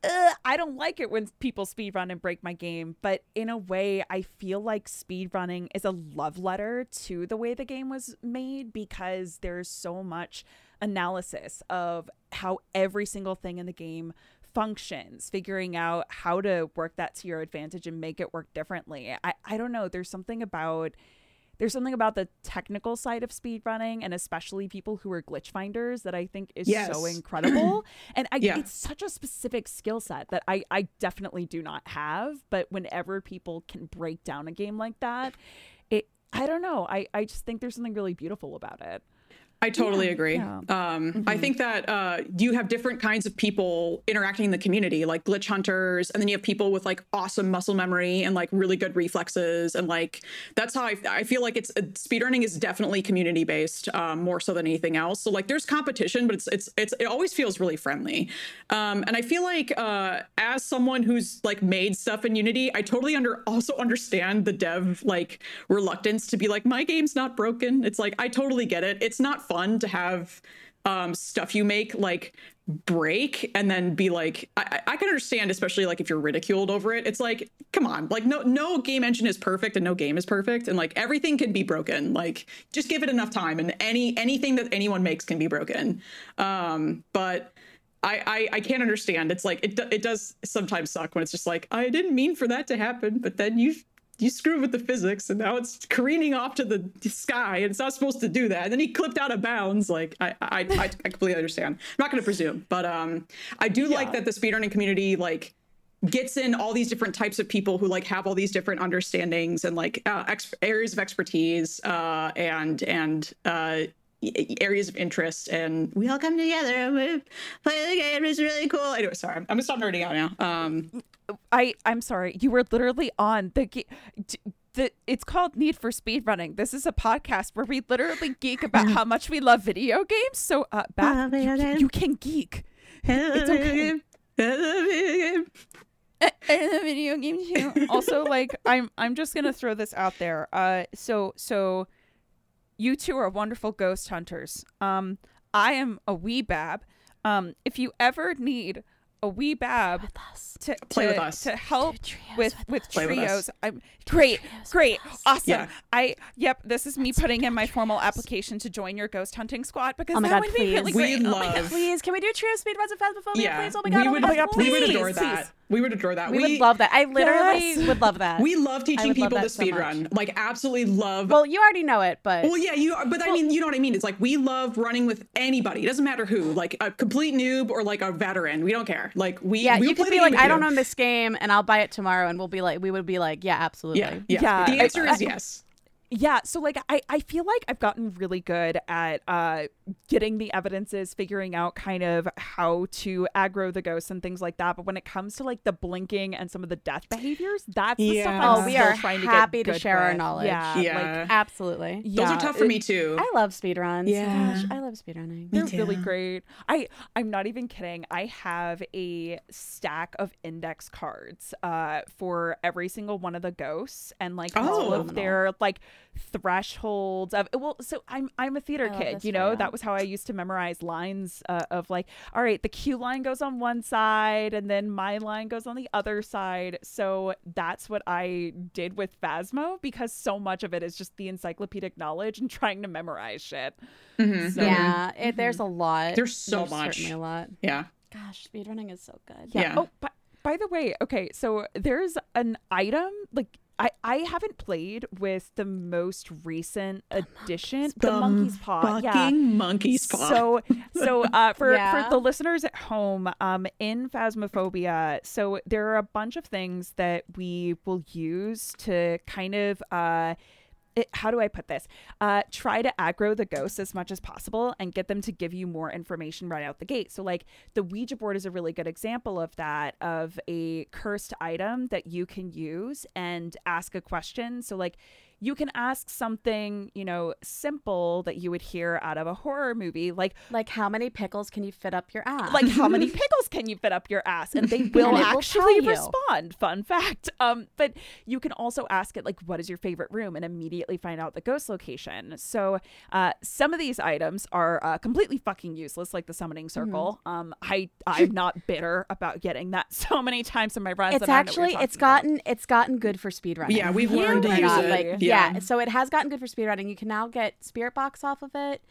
I don't like it when people speedrun and break my game. But in a way, I feel like speedrunning is a love letter to the way the game was made because there's so much analysis of how every single thing in the game functions, figuring out how to work that to your advantage and make it work differently. I, I don't know. There's something about there's something about the technical side of speedrunning and especially people who are glitch finders that I think is yes. so incredible. And I, yeah. it's such a specific skill set that I, I definitely do not have. But whenever people can break down a game like that, it I don't know. I, I just think there's something really beautiful about it. I totally yeah, agree. Yeah. Um, mm-hmm. I think that uh, you have different kinds of people interacting in the community, like glitch hunters, and then you have people with like awesome muscle memory and like really good reflexes, and like that's how I, I feel like it's uh, speedrunning is definitely community based, um, more so than anything else. So like there's competition, but it's it's it's it always feels really friendly, um, and I feel like uh, as someone who's like made stuff in Unity, I totally under also understand the dev like reluctance to be like my game's not broken. It's like I totally get it. It's not fun to have um stuff you make like break and then be like I, I can understand, especially like if you're ridiculed over it. It's like, come on, like no no game engine is perfect and no game is perfect, and like everything can be broken. Like just give it enough time and any anything that anyone makes can be broken. Um but I, I I can't understand. It's like it it does sometimes suck when it's just like I didn't mean for that to happen, but then you you screwed with the physics and now it's careening off to the sky and it's not supposed to do that. And then he clipped out of bounds. Like I I, I, I completely understand. I'm not going to presume, but um, I do yeah. like that the speedrunning community like gets in all these different types of people who like have all these different understandings and like uh, ex- areas of expertise uh, and and uh, areas of interest, and we all come together and we play the game. It's really cool. Anyway, sorry, I'm gonna stop nerding out now. Um, I I'm sorry. You were literally on the ge- the. It's called Need for Speedrunning. This is a podcast where we literally geek about how much we love video games. So, uh, Beth, you, you can geek. It's okay. I love video games too. Also, like I'm I'm just gonna throw this out there. Uh, so so. You two are wonderful ghost hunters. Um, I am a wee bab. Um, if you ever need a wee bab to, play to, with us to help with with, with trios, with I'm great, great, awesome. Yeah. I yep. This is me putting in my formal application to join your ghost hunting squad because oh my that God, would please. be really we great. love. Oh my God, please, can we do trio speedruns of Phasmophobia, yeah, please? Oh my God, we oh would, my God, we please, would adore please. that. We would adore that. We, we would love that. I literally yes. would love that. We love teaching people to so speed run. Like, absolutely love. Well, you already know it, but. Well, yeah, you. But well, I mean, you know what I mean. It's like we love running with anybody. It doesn't matter who. Like a complete noob or like a veteran. We don't care. Like we. Yeah, we'll you could play be like, I you. don't know this game, and I'll buy it tomorrow, and we'll be like, we would be like, yeah, absolutely. Yeah, yeah. yeah. The answer I, is yes. Yeah, so like I, I feel like I've gotten really good at uh, getting the evidences, figuring out kind of how to aggro the ghosts and things like that. But when it comes to like the blinking and some of the death behaviors, that's the Yeah. stuff I'm Oh, we still are trying happy to get to good share our with. knowledge. Yeah, Yeah. like Absolutely. Those yeah, are tough for it- me too. I love speedruns. Yeah. Gosh, I love speedrunning. They're too. really great. I I'm not even kidding. I have a stack of index cards uh for every single one of the ghosts and like all Oh. of their like thresholds of well so I'm I'm a theater I love kid, this you for know. you. That was how I used to memorize lines uh, of like, all right, the cue line goes on one side and then my line goes on the other side. So that's what I did with Phasmo because so much of it is just the encyclopedic knowledge and trying to memorize shit. Mhm. So, Yeah, it, there's a lot. There's so much. Certainly a lot. Yeah. Gosh, speedrunning is so good. Yeah. Yeah. Oh, but by the way, okay, so there's an item like I, I haven't played with the most recent edition, the, Monkey's Paw. Fucking Yeah. Monkey's Paw. So so uh, for Yeah. for the listeners at home, um, in Phasmophobia, so there are a bunch of things that we will use to kind of uh. It, how do I put this? Uh, try to aggro the ghosts as much as possible and get them to give you more information right out the gate. So like the Ouija board is a really good example of that, of a cursed item that you can use and ask a question. So like you can ask something, you know, simple that you would hear out of a horror movie, like Like, how many pickles can you fit up your ass? like how many pickles can you fit up your ass, and they will And it will actually tell you. respond. Fun fact. Um but you can also ask it like, what is your favorite room, and immediately find out the ghost location. So uh some of these items are uh, completely fucking useless, like the summoning circle. Mm-hmm. um i i'm not bitter about getting that so many times in my runs. It's that I know what you're actually it's talking gotten it's gotten good for speedrunning. Yeah, we've Believe learned to or use not, it. Like, Yeah. yeah, so it has gotten good for speedrunning. You can now get Spirit Box off of it.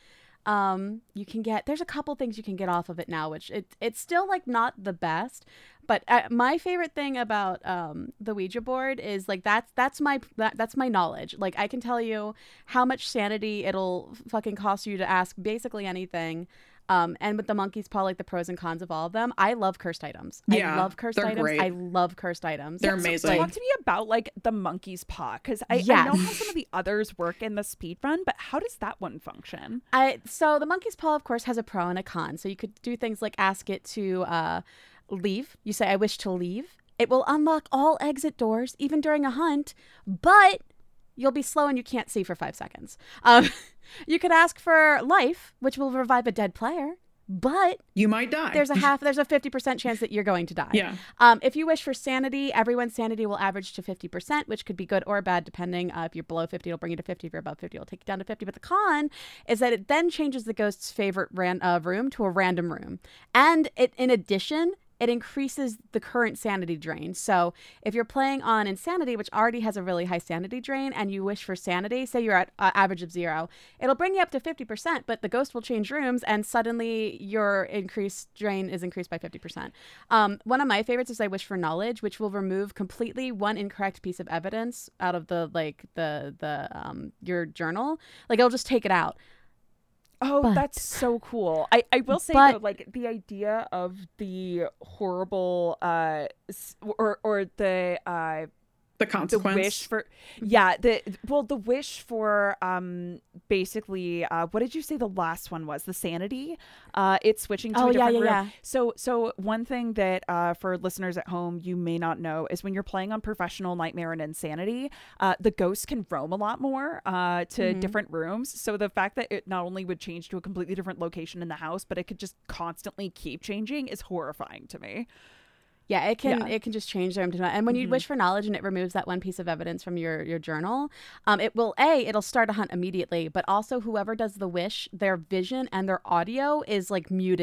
Um, you can get there's a couple things you can get off of it now, which it it's still like not the best. But uh, my favorite thing about um, the Ouija board is like that's that's my that, that's my knowledge. Like I can tell you how much sanity it'll fucking cost you to ask basically anything. Um, and with the Monkey's Paw, like the pros and cons of all of them, I love cursed items. Yeah, I love cursed they're items. great. I love cursed items. They're So amazing. talk to me about like the Monkey's Paw, because I, I Yes. know how some of the others work in the speed run, but how does that one function? I so the Monkey's Paw, of course, has a pro and a con. So you could do things like ask it to uh, leave. You say, "I wish to leave." It will unlock all exit doors, even during a hunt, but you'll be slow and you can't see for five seconds. Um, you could ask for life, which will revive a dead player, but You might die. there's a half, there's a fifty percent chance that you're going to die. Yeah. Um, if you wish for sanity, everyone's sanity will average to fifty percent, which could be good or bad, depending. Uh, if you're below fifty, it'll bring you to fifty. If you're above fifty, it'll take you down to fifty. But the con is that it then changes the ghost's favorite ran- uh, room to a random room. And it, in addition, it increases the current sanity drain. So if you're playing on Insanity, which already has a really high sanity drain, and you wish for sanity, say you're at uh, average of zero, it'll bring you up to fifty percent, but the ghost will change rooms and suddenly your increased drain is increased by fifty percent. Um, one of my favorites is I Wish for Knowledge, which will remove completely one incorrect piece of evidence out of the, like, the, the, um, your journal. Like, it'll just take it out. Oh, But- that's so cool. I, I will say but- though, like the idea of the horrible uh s- or or the uh the the consequence. wish for yeah the well the wish for um basically uh what did you say the last one was, the sanity, uh it's switching to Oh, a yeah, different yeah, room. yeah. So so one thing that uh for listeners at home you may not know is when you're playing on Professional, Nightmare, and Insanity, uh the ghosts can roam a lot more uh to Mm-hmm. different rooms. So the fact that it not only would change to a completely different location in the house, but it could just constantly keep changing is horrifying to me. Yeah, it can Yeah. it can just change them to and when you wish for knowledge and it removes that one piece of evidence from your your journal, um, it will a it'll start a hunt immediately, but also whoever does the wish, their vision and their audio is like muted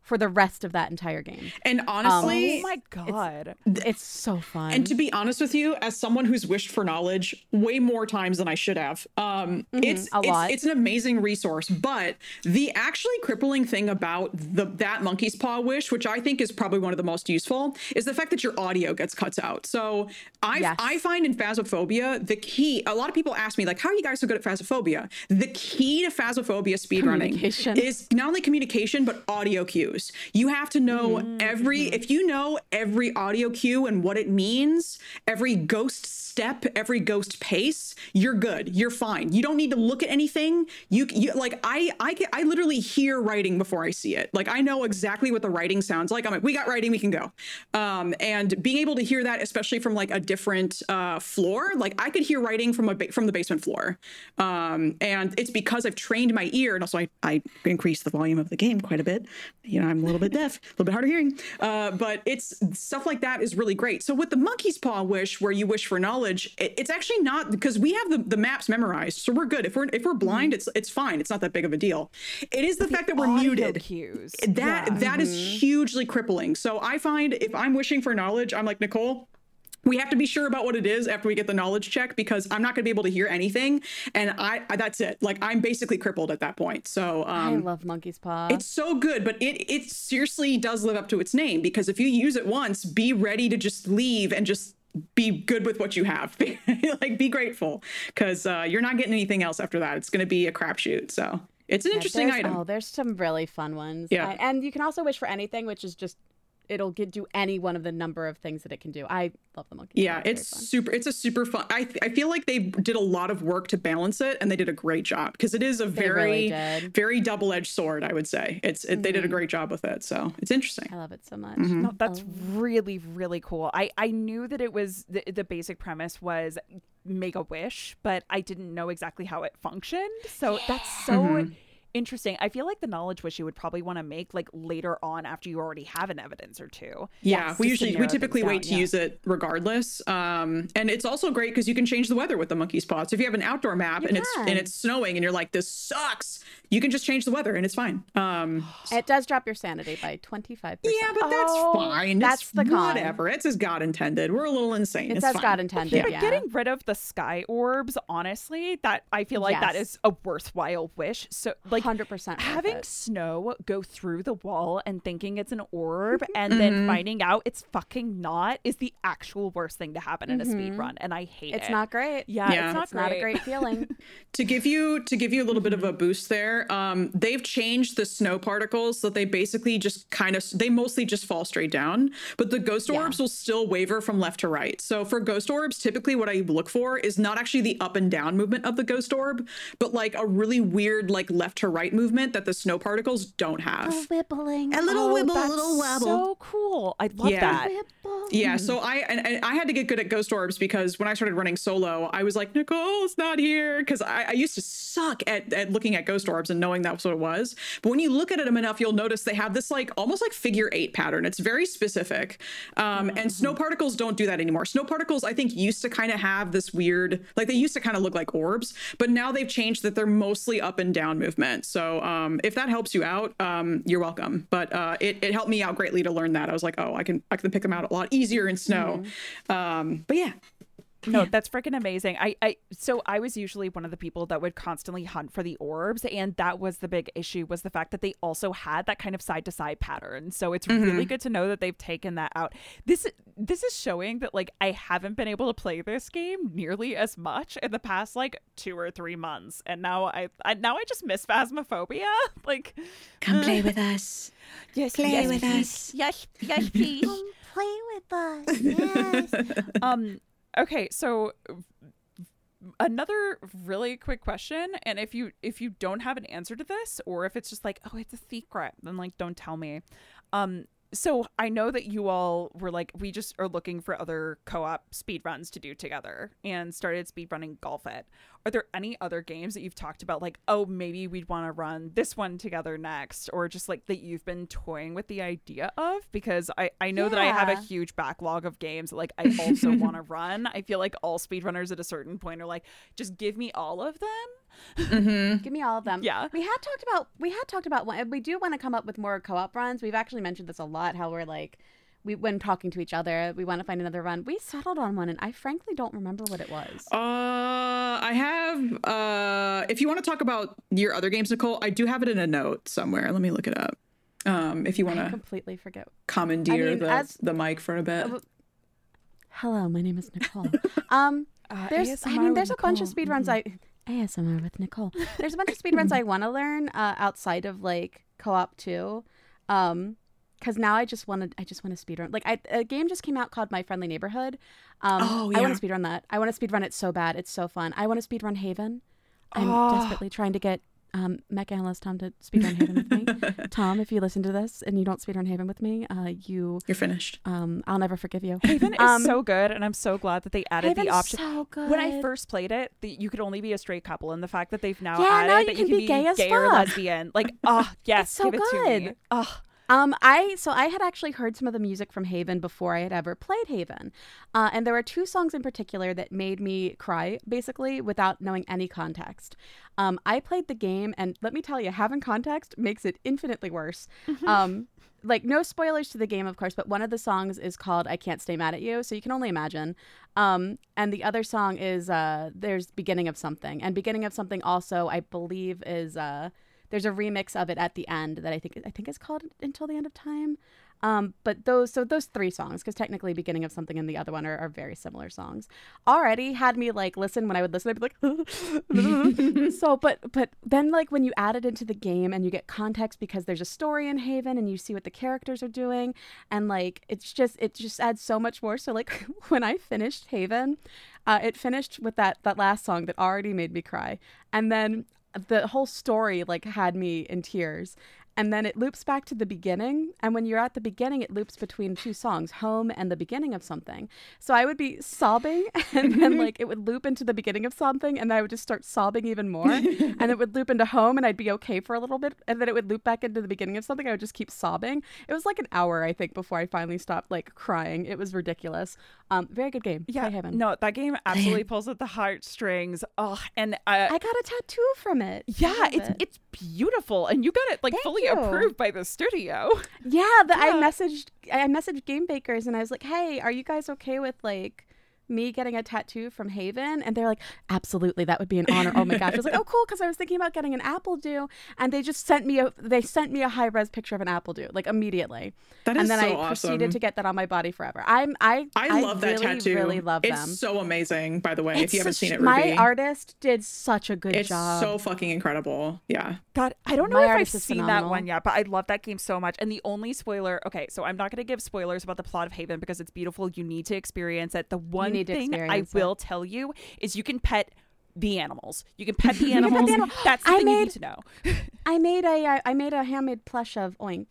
for the rest of that entire game. And honestly, oh my god, It's, it's so fun. and to be honest with you, as someone who's wished for knowledge way more times than I should have, um, it's a it's, lot. it's an amazing resource. But the actually crippling thing about the that monkey's paw wish, which I think is probably one of the most useful, is the fact that your audio gets cut out. So I Yes. I find in Phasmophobia the key. A lot of people ask me like, how are you guys so good at Phasmophobia? The key to Phasmophobia speedrunning Communication. is not only communication but audio cues. You have to know Mm-hmm. every if you know every audio cue and what it means, every ghost step, every ghost pace, you're good. You're fine. You don't need to look at anything. You, you like I I can, I literally hear writing before I see it. Like I know exactly what the writing sounds like. I'm like, we got writing, we can go. Um, and being able to hear that, especially from like a different uh, floor, like I could hear writing from a ba- from the basement floor. Um, and it's because I've trained my ear, and also I I increased the volume of the game quite a bit. You know, I'm a little bit deaf, a little bit hard of hearing. Uh, but it's stuff like that is really great. So with the monkey's paw wish, where you wish for knowledge, it, it's actually not, because we have the, the maps memorized, so we're good. If we're if we're blind, it's it's fine. It's not that big of a deal. It is the fact that we're audio muted. cues. That Yeah. that is hugely crippling. So I find if I'm wishing for knowledge, I'm like, Nicole, we have to be sure about what it is after we get the knowledge check, because I'm not going to be able to hear anything, and I, I that's it. Like I'm basically crippled at that point. So um, I love Monkey's Paw. it's so good, but it it seriously does live up to its name, because if you use it once, be ready to just leave and just be good with what you have. Like be grateful, because uh, you're not getting anything else after that. It's going to be a crapshoot. So it's an Yeah, interesting there's- item. Oh, there's some really fun ones. Yeah. I- and you can also wish for anything, which is just it'll get do any one of the number of things that it can do. I love the monkey. Yeah, Paw. it's very fun. super. It's a super fun. I I feel like they did a lot of work to balance it, and they did a great job, because it is a They really very did. very double edged sword. I would say it's it, they did a great job with it. So it's interesting. I love it so much. Mm-hmm. No, that's Oh. really, really cool. I, I knew that it was the, the basic premise was make a wish, but I didn't know exactly how it functioned. So that's so Mm-hmm. interesting. I feel like the knowledge wish you would probably want to make like later on after you already have an evidence or two. Yeah, Yes, we just to usually we narrow typically things wait down, to yeah. use it regardless. Um, and it's also great because you can change the weather with the monkey's paw. So if you have an outdoor map You and it's can. and it's snowing and you're like, this sucks, you can just change the weather and it's fine. Um, It does drop your sanity by twenty-five percent. yeah, but that's Oh, fine. that's it's the con. whatever. It's as God intended. We're a little insane. It it's says fine. God intended. Yeah, but Yeah. getting rid of the sky orbs, honestly, that I feel like that Yes. is a worthwhile wish. So like one hundred percent worth having it. snow go through the wall and thinking it's an orb and then finding out it's fucking not is the actual worst thing to happen in a speed run, and I hate It's it. not great. Yeah, Yeah. it's not It's not a great. great feeling. To give you to give you a little bit of a boost there, um, they've changed the snow particles so that they basically just kind of they mostly just fall straight down, but the ghost Yeah. orbs will still waver from left to right. So for ghost orbs, typically what I look for is not actually the up and down movement of the ghost orb, but like a really weird like left to right movement that the snow particles don't have. Oh, wibbling. A little Oh, wibble, a that's little wobble. So cool. I love Yeah. that. Wibble. Yeah, so I and, and I had to get good at ghost orbs, because when I started running solo, I was like, Nicole's not here, because I, I used to suck at, at looking at ghost orbs and knowing that's what it was. But when you look at them enough, you'll notice they have this like almost like figure eight pattern. It's very specific, um, and snow particles don't do that anymore. Snow particles, I think, used to kind of have this weird, like they used to kind of look like orbs, but now they've changed that they're mostly up and down movement. So um, if that helps you out, um, you're welcome. But uh, it it helped me out greatly to learn that. I was like, oh, I can I can pick them out a lot easier in snow. Um, but yeah. No, that's freaking amazing. I, I so I was usually one of the people that would constantly hunt for the orbs, and that was the big issue, was the fact that they also had that kind of side to side pattern. So it's really good to know that they've taken that out. This this is showing that like I haven't been able to play this game nearly as much in the past like two or three months, and now I, I now I just miss Phasmophobia. Like, Come play with us. yes, Play yes, with please. us. Yes, yes, please. Play with us. Yes. um okay, so another really quick question, and if you if you don't have an answer to this, or if it's just like, oh, it's a secret, then like don't tell me. Um so I know that you all were like, we just are looking for other co-op speedruns to do together and started speedrunning Golf It. Are there any other games that you've talked about, like, oh, maybe we'd want to run this one together next, or just like that you've been toying with the idea of? Because I, I know yeah. that I have a huge backlog of games that like I also want to run. I feel like all speedrunners at a certain point are like, just give me all of them. Mm-hmm. Give me all of them. Yeah. We had talked about we had talked about one. We do want to come up with more co-op runs. We've actually mentioned this a lot. How we're like, we when talking to each other, we want to find another run. We settled on one, and I frankly don't remember what it was. Uh, I have. Uh, if you want to talk about your other games, Nicole, I do have it in a note somewhere. Let me look it up. Um, if you want to completely forget, commandeer I mean, the as, the mic for a bit. Uh, hello, my name is Nicole. um, uh, there's, A S M R I mean, there's a Nicole. bunch of speedruns. Mm-hmm. I. A S M R with Nicole. There's a bunch of speedruns I want to learn uh, outside of like co-op too, um, because now I just want to. I just want to speedrun. Like I, a game just came out called My Friendly Neighborhood. Um, oh yeah. I want to speedrun that. I want to speedrun it so bad. It's so fun. I want to speedrun Haven. I'm oh. desperately trying to get um, mech analyst Tom to speedrun Haven with me. Tom, if you listen to this and you don't speedrun Haven with me, uh, you you're finished. Um, I'll never forgive you. Haven um, is so good, and I'm so glad that they added Haven's the option. So good. When I first played it, the, you could only be a straight couple, and the fact that they've now yeah, added now you that can you can be gay, as gay or fuck. lesbian, like, oh yes, It's so give it to me. good. Oh. Um, I so I had actually heard some of the music from Haven before I had ever played Haven, uh, and there were two songs in particular that made me cry, basically, without knowing any context. Um, I played the game, and let me tell you, having context makes it infinitely worse. Mm-hmm. Um, like, no spoilers to the game, of course, but one of the songs is called "I Can't Stay Mad at You," so you can only imagine. Um, and the other song is uh, "There's Beginning of Something," and "Beginning of Something" also, I believe, is. Uh, There's a remix of it at the end that I think I think is called Until the End of Time. Um, but those so those three songs, because technically Beginning of Something and the other one are, are very similar songs, already had me like listen. When I would listen, I'd be like, so but but then like when you add it into the game and you get context because there's a story in Haven and you see what the characters are doing, and like it's just it just adds so much more. So like when I finished Haven, uh, it finished with that that last song that already made me cry, and then the whole story like had me in tears, and then it loops back to the beginning, and when you're at the beginning it loops between two songs, Home and The Beginning of Something. So I would be sobbing, and then like it would loop into the beginning of something, and then I would just start sobbing even more, and it would loop into Home, and I'd be okay for a little bit, and then it would loop back into the beginning of something. I would just keep sobbing. It was like an hour, I think, before I finally stopped like crying. It was ridiculous. Um very good game. Yeah, Play Haven. no, that game absolutely pulls at the heartstrings. Oh, and uh, I got a tattoo from it. yeah, it's it. it's beautiful, and you got it like Thank fully you. approved by the studio. Yeah, the, I Yeah. messaged I messaged Game Bakers, and I was like, "Hey, are you guys okay with like me getting a tattoo from Haven?" And they're like, "Absolutely, that would be an honor." Oh my gosh. I was like, "Oh, cool," because I was thinking about getting an apple dew, and they just sent me a they sent me a high res picture of an apple dew like immediately. That is and then so I awesome. proceeded to get that on my body forever. I'm I I love that really, tattoo. Really love it's them. so amazing, by the way. It's if you haven't such- seen it, my Ruby, artist did such a good it's job. so fucking incredible. Yeah. God, I don't know My if I've artist is seen that phenomenal. one yet, but I love that game so much. And the only spoiler, okay, so I'm not going to give spoilers about the plot of Haven because it's beautiful. You need to experience it. The one need to thing I experience it. will tell you is you can pet the animals. You can pet the animals. animal- That's the I thing you made- need to know. I made a I- I made a handmade plush of Oink,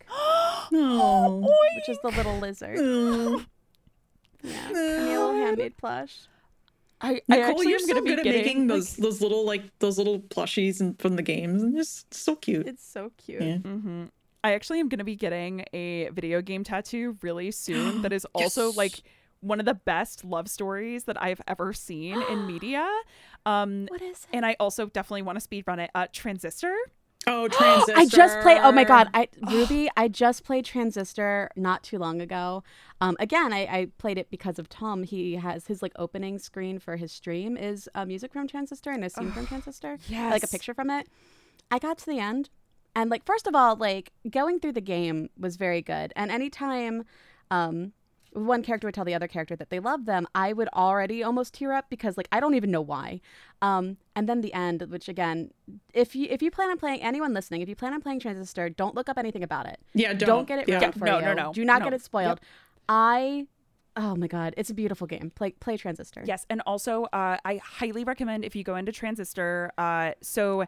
Oh. which is the little lizard. Oh. Yeah, I made a little handmade plush. I, I Nicole, actually you're am so going to good be at getting making like- those those little like those little plushies and from the games, and just so cute. It's so cute. Yeah. Mhm. I actually am going to be getting a video game tattoo really soon that is also Yes. like one of the best love stories that I've ever seen in media. Um, What is it? and I also definitely want to speedrun it. Uh, Transistor. Oh, Transistor. I just played. Oh my god, I Ruby. I just played Transistor not too long ago. Um, again, I, I played it because of Tom. He has his like opening screen for his stream is uh, music from Transistor and a scene from Transistor. Yes. Like a picture from it. I got to the end, and like first of all, like going through the game was very good. And anytime, um. one character would tell the other character that they love them, I would already almost tear up because like I don't even know why. Um, and then the end, which again, if you if you plan on playing, anyone listening, if you plan on playing Transistor, don't look up anything about it. Yeah, don't. get it Yeah. ruined for No, you. no, no, Do not no. get it spoiled. Yep. I, oh my god, it's a beautiful game. Play play Transistor. Yes, and also uh, I highly recommend if you go into Transistor. Uh, so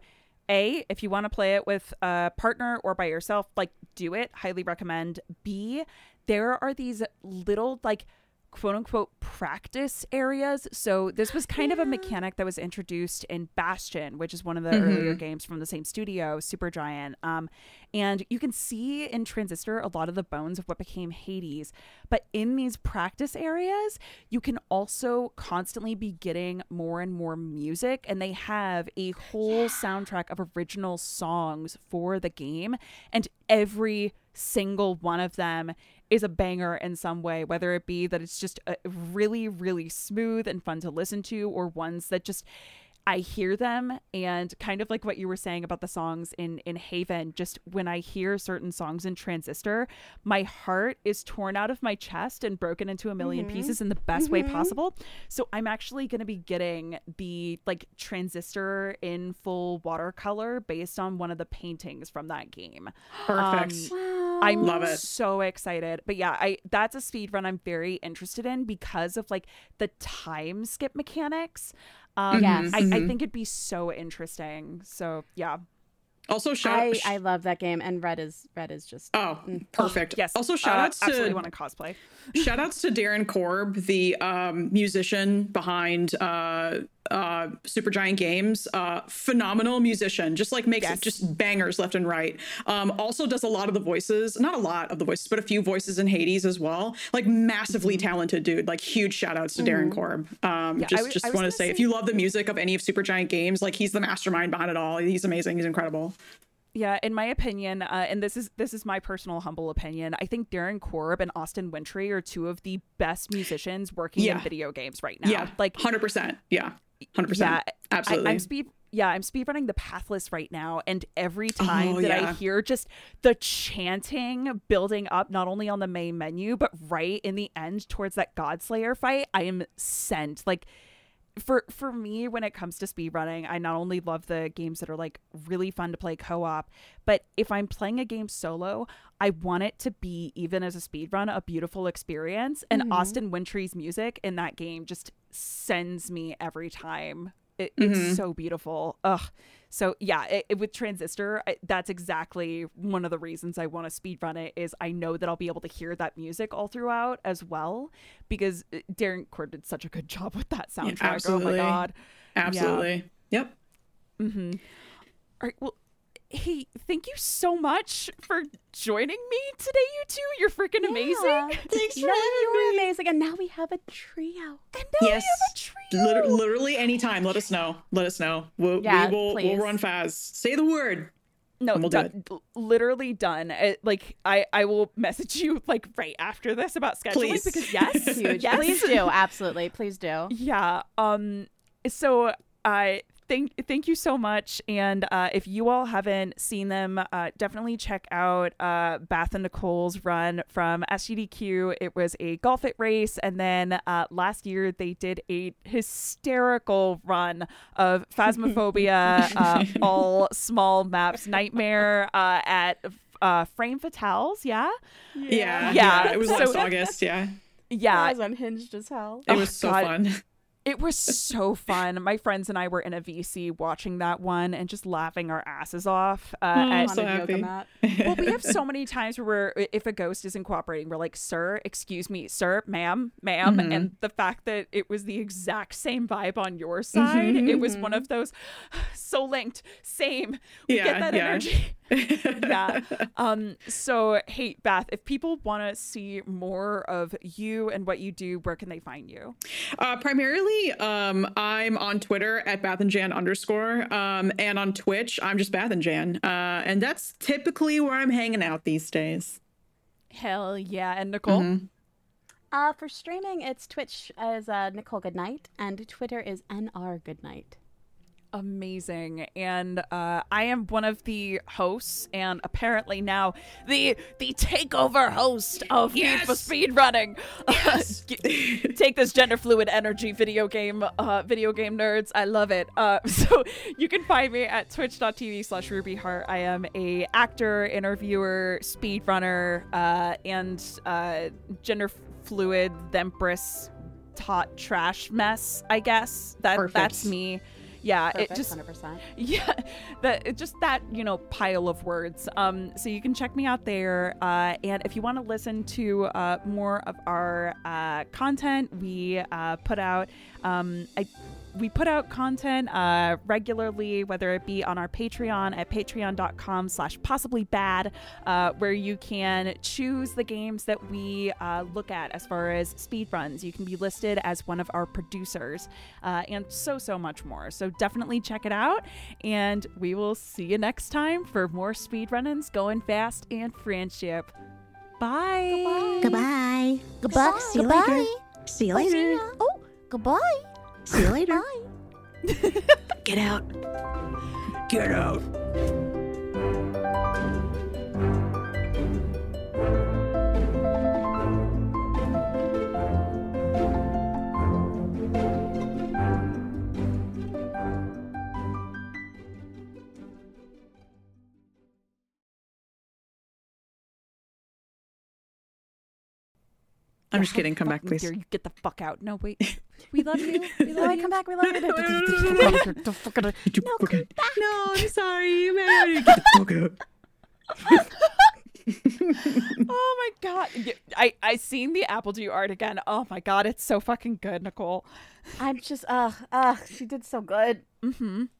A, if you want to play it with a partner or by yourself, like, do it. Highly recommend. B, there are these little, like, quote unquote practice areas. So this was kind yeah. of a mechanic that was introduced in Bastion, which is one of the mm-hmm. earlier games from the same studio, Supergiant. Um, and you can see in Transistor a lot of the bones of what became Hades. But in these practice areas, you can also constantly be getting more and more music. And they have a whole yeah. soundtrack of original songs for the game. And every single one of them is a banger in some way, whether it be that it's just a really, really smooth and fun to listen to, or ones that just, I hear them and kind of like what you were saying about the songs in, in Haven, just when I hear certain songs in Transistor, my heart is torn out of my chest and broken into a million mm-hmm. pieces in the best mm-hmm. way possible. So I'm actually going to be getting the like Transistor in full watercolor based on one of the paintings from that game. Perfect. Um, I'm Love it. so excited. But yeah, I that's a speed run I'm very interested in because of like the time skip mechanics. Um, yes. I, I think it'd be so interesting. So yeah. Also, shout I, out. I love that game, and Red is Red is just oh perfect. Oh, yes. Also, shout uh, outs to absolutely want to cosplay. Shout outs to Darren Korb, the um, musician behind uh, uh, Supergiant Games. Uh, phenomenal musician, just like makes yes. just bangers left and right. Um, also does a lot of the voices, not a lot of the voices, but a few voices in Hades as well. Like massively mm-hmm. talented dude. Like huge shout outs to mm-hmm. Darren Korb. Um, yeah, just w- just want to say, say, if you love the music of any of Supergiant Games, like he's the mastermind behind it all. He's amazing. He's incredible. Yeah, in my opinion, uh, and this is this is my personal humble opinion, I think Darren Korb and Austin Wintry are two of the best musicians working yeah. in video games right now. Yeah, like one hundred percent. Yeah, one hundred percent. Yeah, absolutely. I, I'm speed. Yeah, I'm speedrunning the Pathless right now, and every time oh, that yeah. I hear just the chanting building up, not only on the main menu, but right in the end towards that Godslayer fight, I am sent. Like, for for me, when it comes to speedrunning, I not only love the games that are like really fun to play co-op, but if I'm playing a game solo, I want it to be, even as a speedrun, a beautiful experience. And mm-hmm. Austin Wintry's music in that game just sends me every time. It, it's mm-hmm. so beautiful. Ugh. So yeah, it, it, with Transistor, I, that's exactly one of the reasons I want to speedrun it, is I know that I'll be able to hear that music all throughout as well, because Darren Korb did such a good job with that soundtrack. Yeah, absolutely. Oh my God. Absolutely. Yeah. Yep. Mm-hmm. All right. Well, hey, thank you so much for joining me today, you two. You're freaking yeah. amazing. Thanks for no, having you're me. amazing. And now we have a trio. And now yes. we have a trio. Liter- literally anytime. Let us know. Let us know. We'll, yeah, we will please. we'll run fast. Say the word. No, we'll done, do literally done. It, like I, I will message you like right after this about scheduling Please. because yes, Huge. yes. Please do. Absolutely. Please do. Yeah. Um. So I. Thank, thank you so much. And uh, if you all haven't seen them, uh, definitely check out uh, Bath and Nicole's run from S G D Q. It was a Golf It race. And then uh, last year they did a hysterical run of Phasmophobia, uh, all small maps, Nightmare uh, at uh, Frame Fatales. Yeah? Yeah. Yeah. Yeah. yeah. It was so, last August. Yeah. Yeah. I was unhinged as hell. It Oh, was so God. fun. It was so fun. My friends and I were in a V C watching that one and just laughing our asses off. Uh, oh, at, so happy. Well, we have so many times where we're, if a ghost isn't cooperating, we're like, sir, excuse me, sir, ma'am, ma'am. Mm-hmm. And the fact that it was the exact same vibe on your side, mm-hmm. it was one of those, so linked, same. We yeah, get that yeah. energy. yeah. Um. So, hey, Beth, if people want to see more of you and what you do, where can they find you? Uh, primarily, um, I'm on Twitter at Bath and Jan underscore, um, and on Twitch, I'm just Bath and Jan, uh, and that's typically where I'm hanging out these days. Hell yeah. And Nicole? Mm-hmm. Uh, for streaming, it's Twitch as uh, Nicole Goodnight, and Twitter is N R Goodnight. Amazing. And uh, I am one of the hosts, and apparently now the the takeover host of Yes! Need for Speed Running. Yes! Uh, take this gender fluid energy video game, uh, video game nerds. I love it. Uh, so you can find me at twitch.tv slash rubyheart. I am a actor, interviewer, speedrunner, uh, and uh, gender fluid, empress, tot trash mess, I guess. That Perfect. That's me. Yeah, Perfect, it just one hundred percent. yeah, that it just that you know pile of words. Um, so you can check me out there, uh, and if you want to listen to uh, more of our uh, content, we uh, put out um, I. We put out content uh, regularly, whether it be on our Patreon at patreon.com slash possibly bad, uh, where you can choose the games that we uh, look at as far as speed runs. You can be listed as one of our producers uh, and so, so much more. So definitely check it out. And we will see you next time for more speed run-ins, going fast, and friendship. Bye. Goodbye. Goodbye. See you Goodbye. later. See you Oh, see later. ya. Oh, goodbye. See you later. Bye. Get out. Get out. I'm just kidding. Come back, Fucking please. dare you get the fuck out. No, wait. We love you. We No, love I you. come back. We love you. No, I'm sorry. You better get the fuck out. Oh my god. Y- I I seen the Apple II art again. Oh my god, it's so fucking good, Nicole. I'm just, uh, uh, she did so good. Mm-hmm.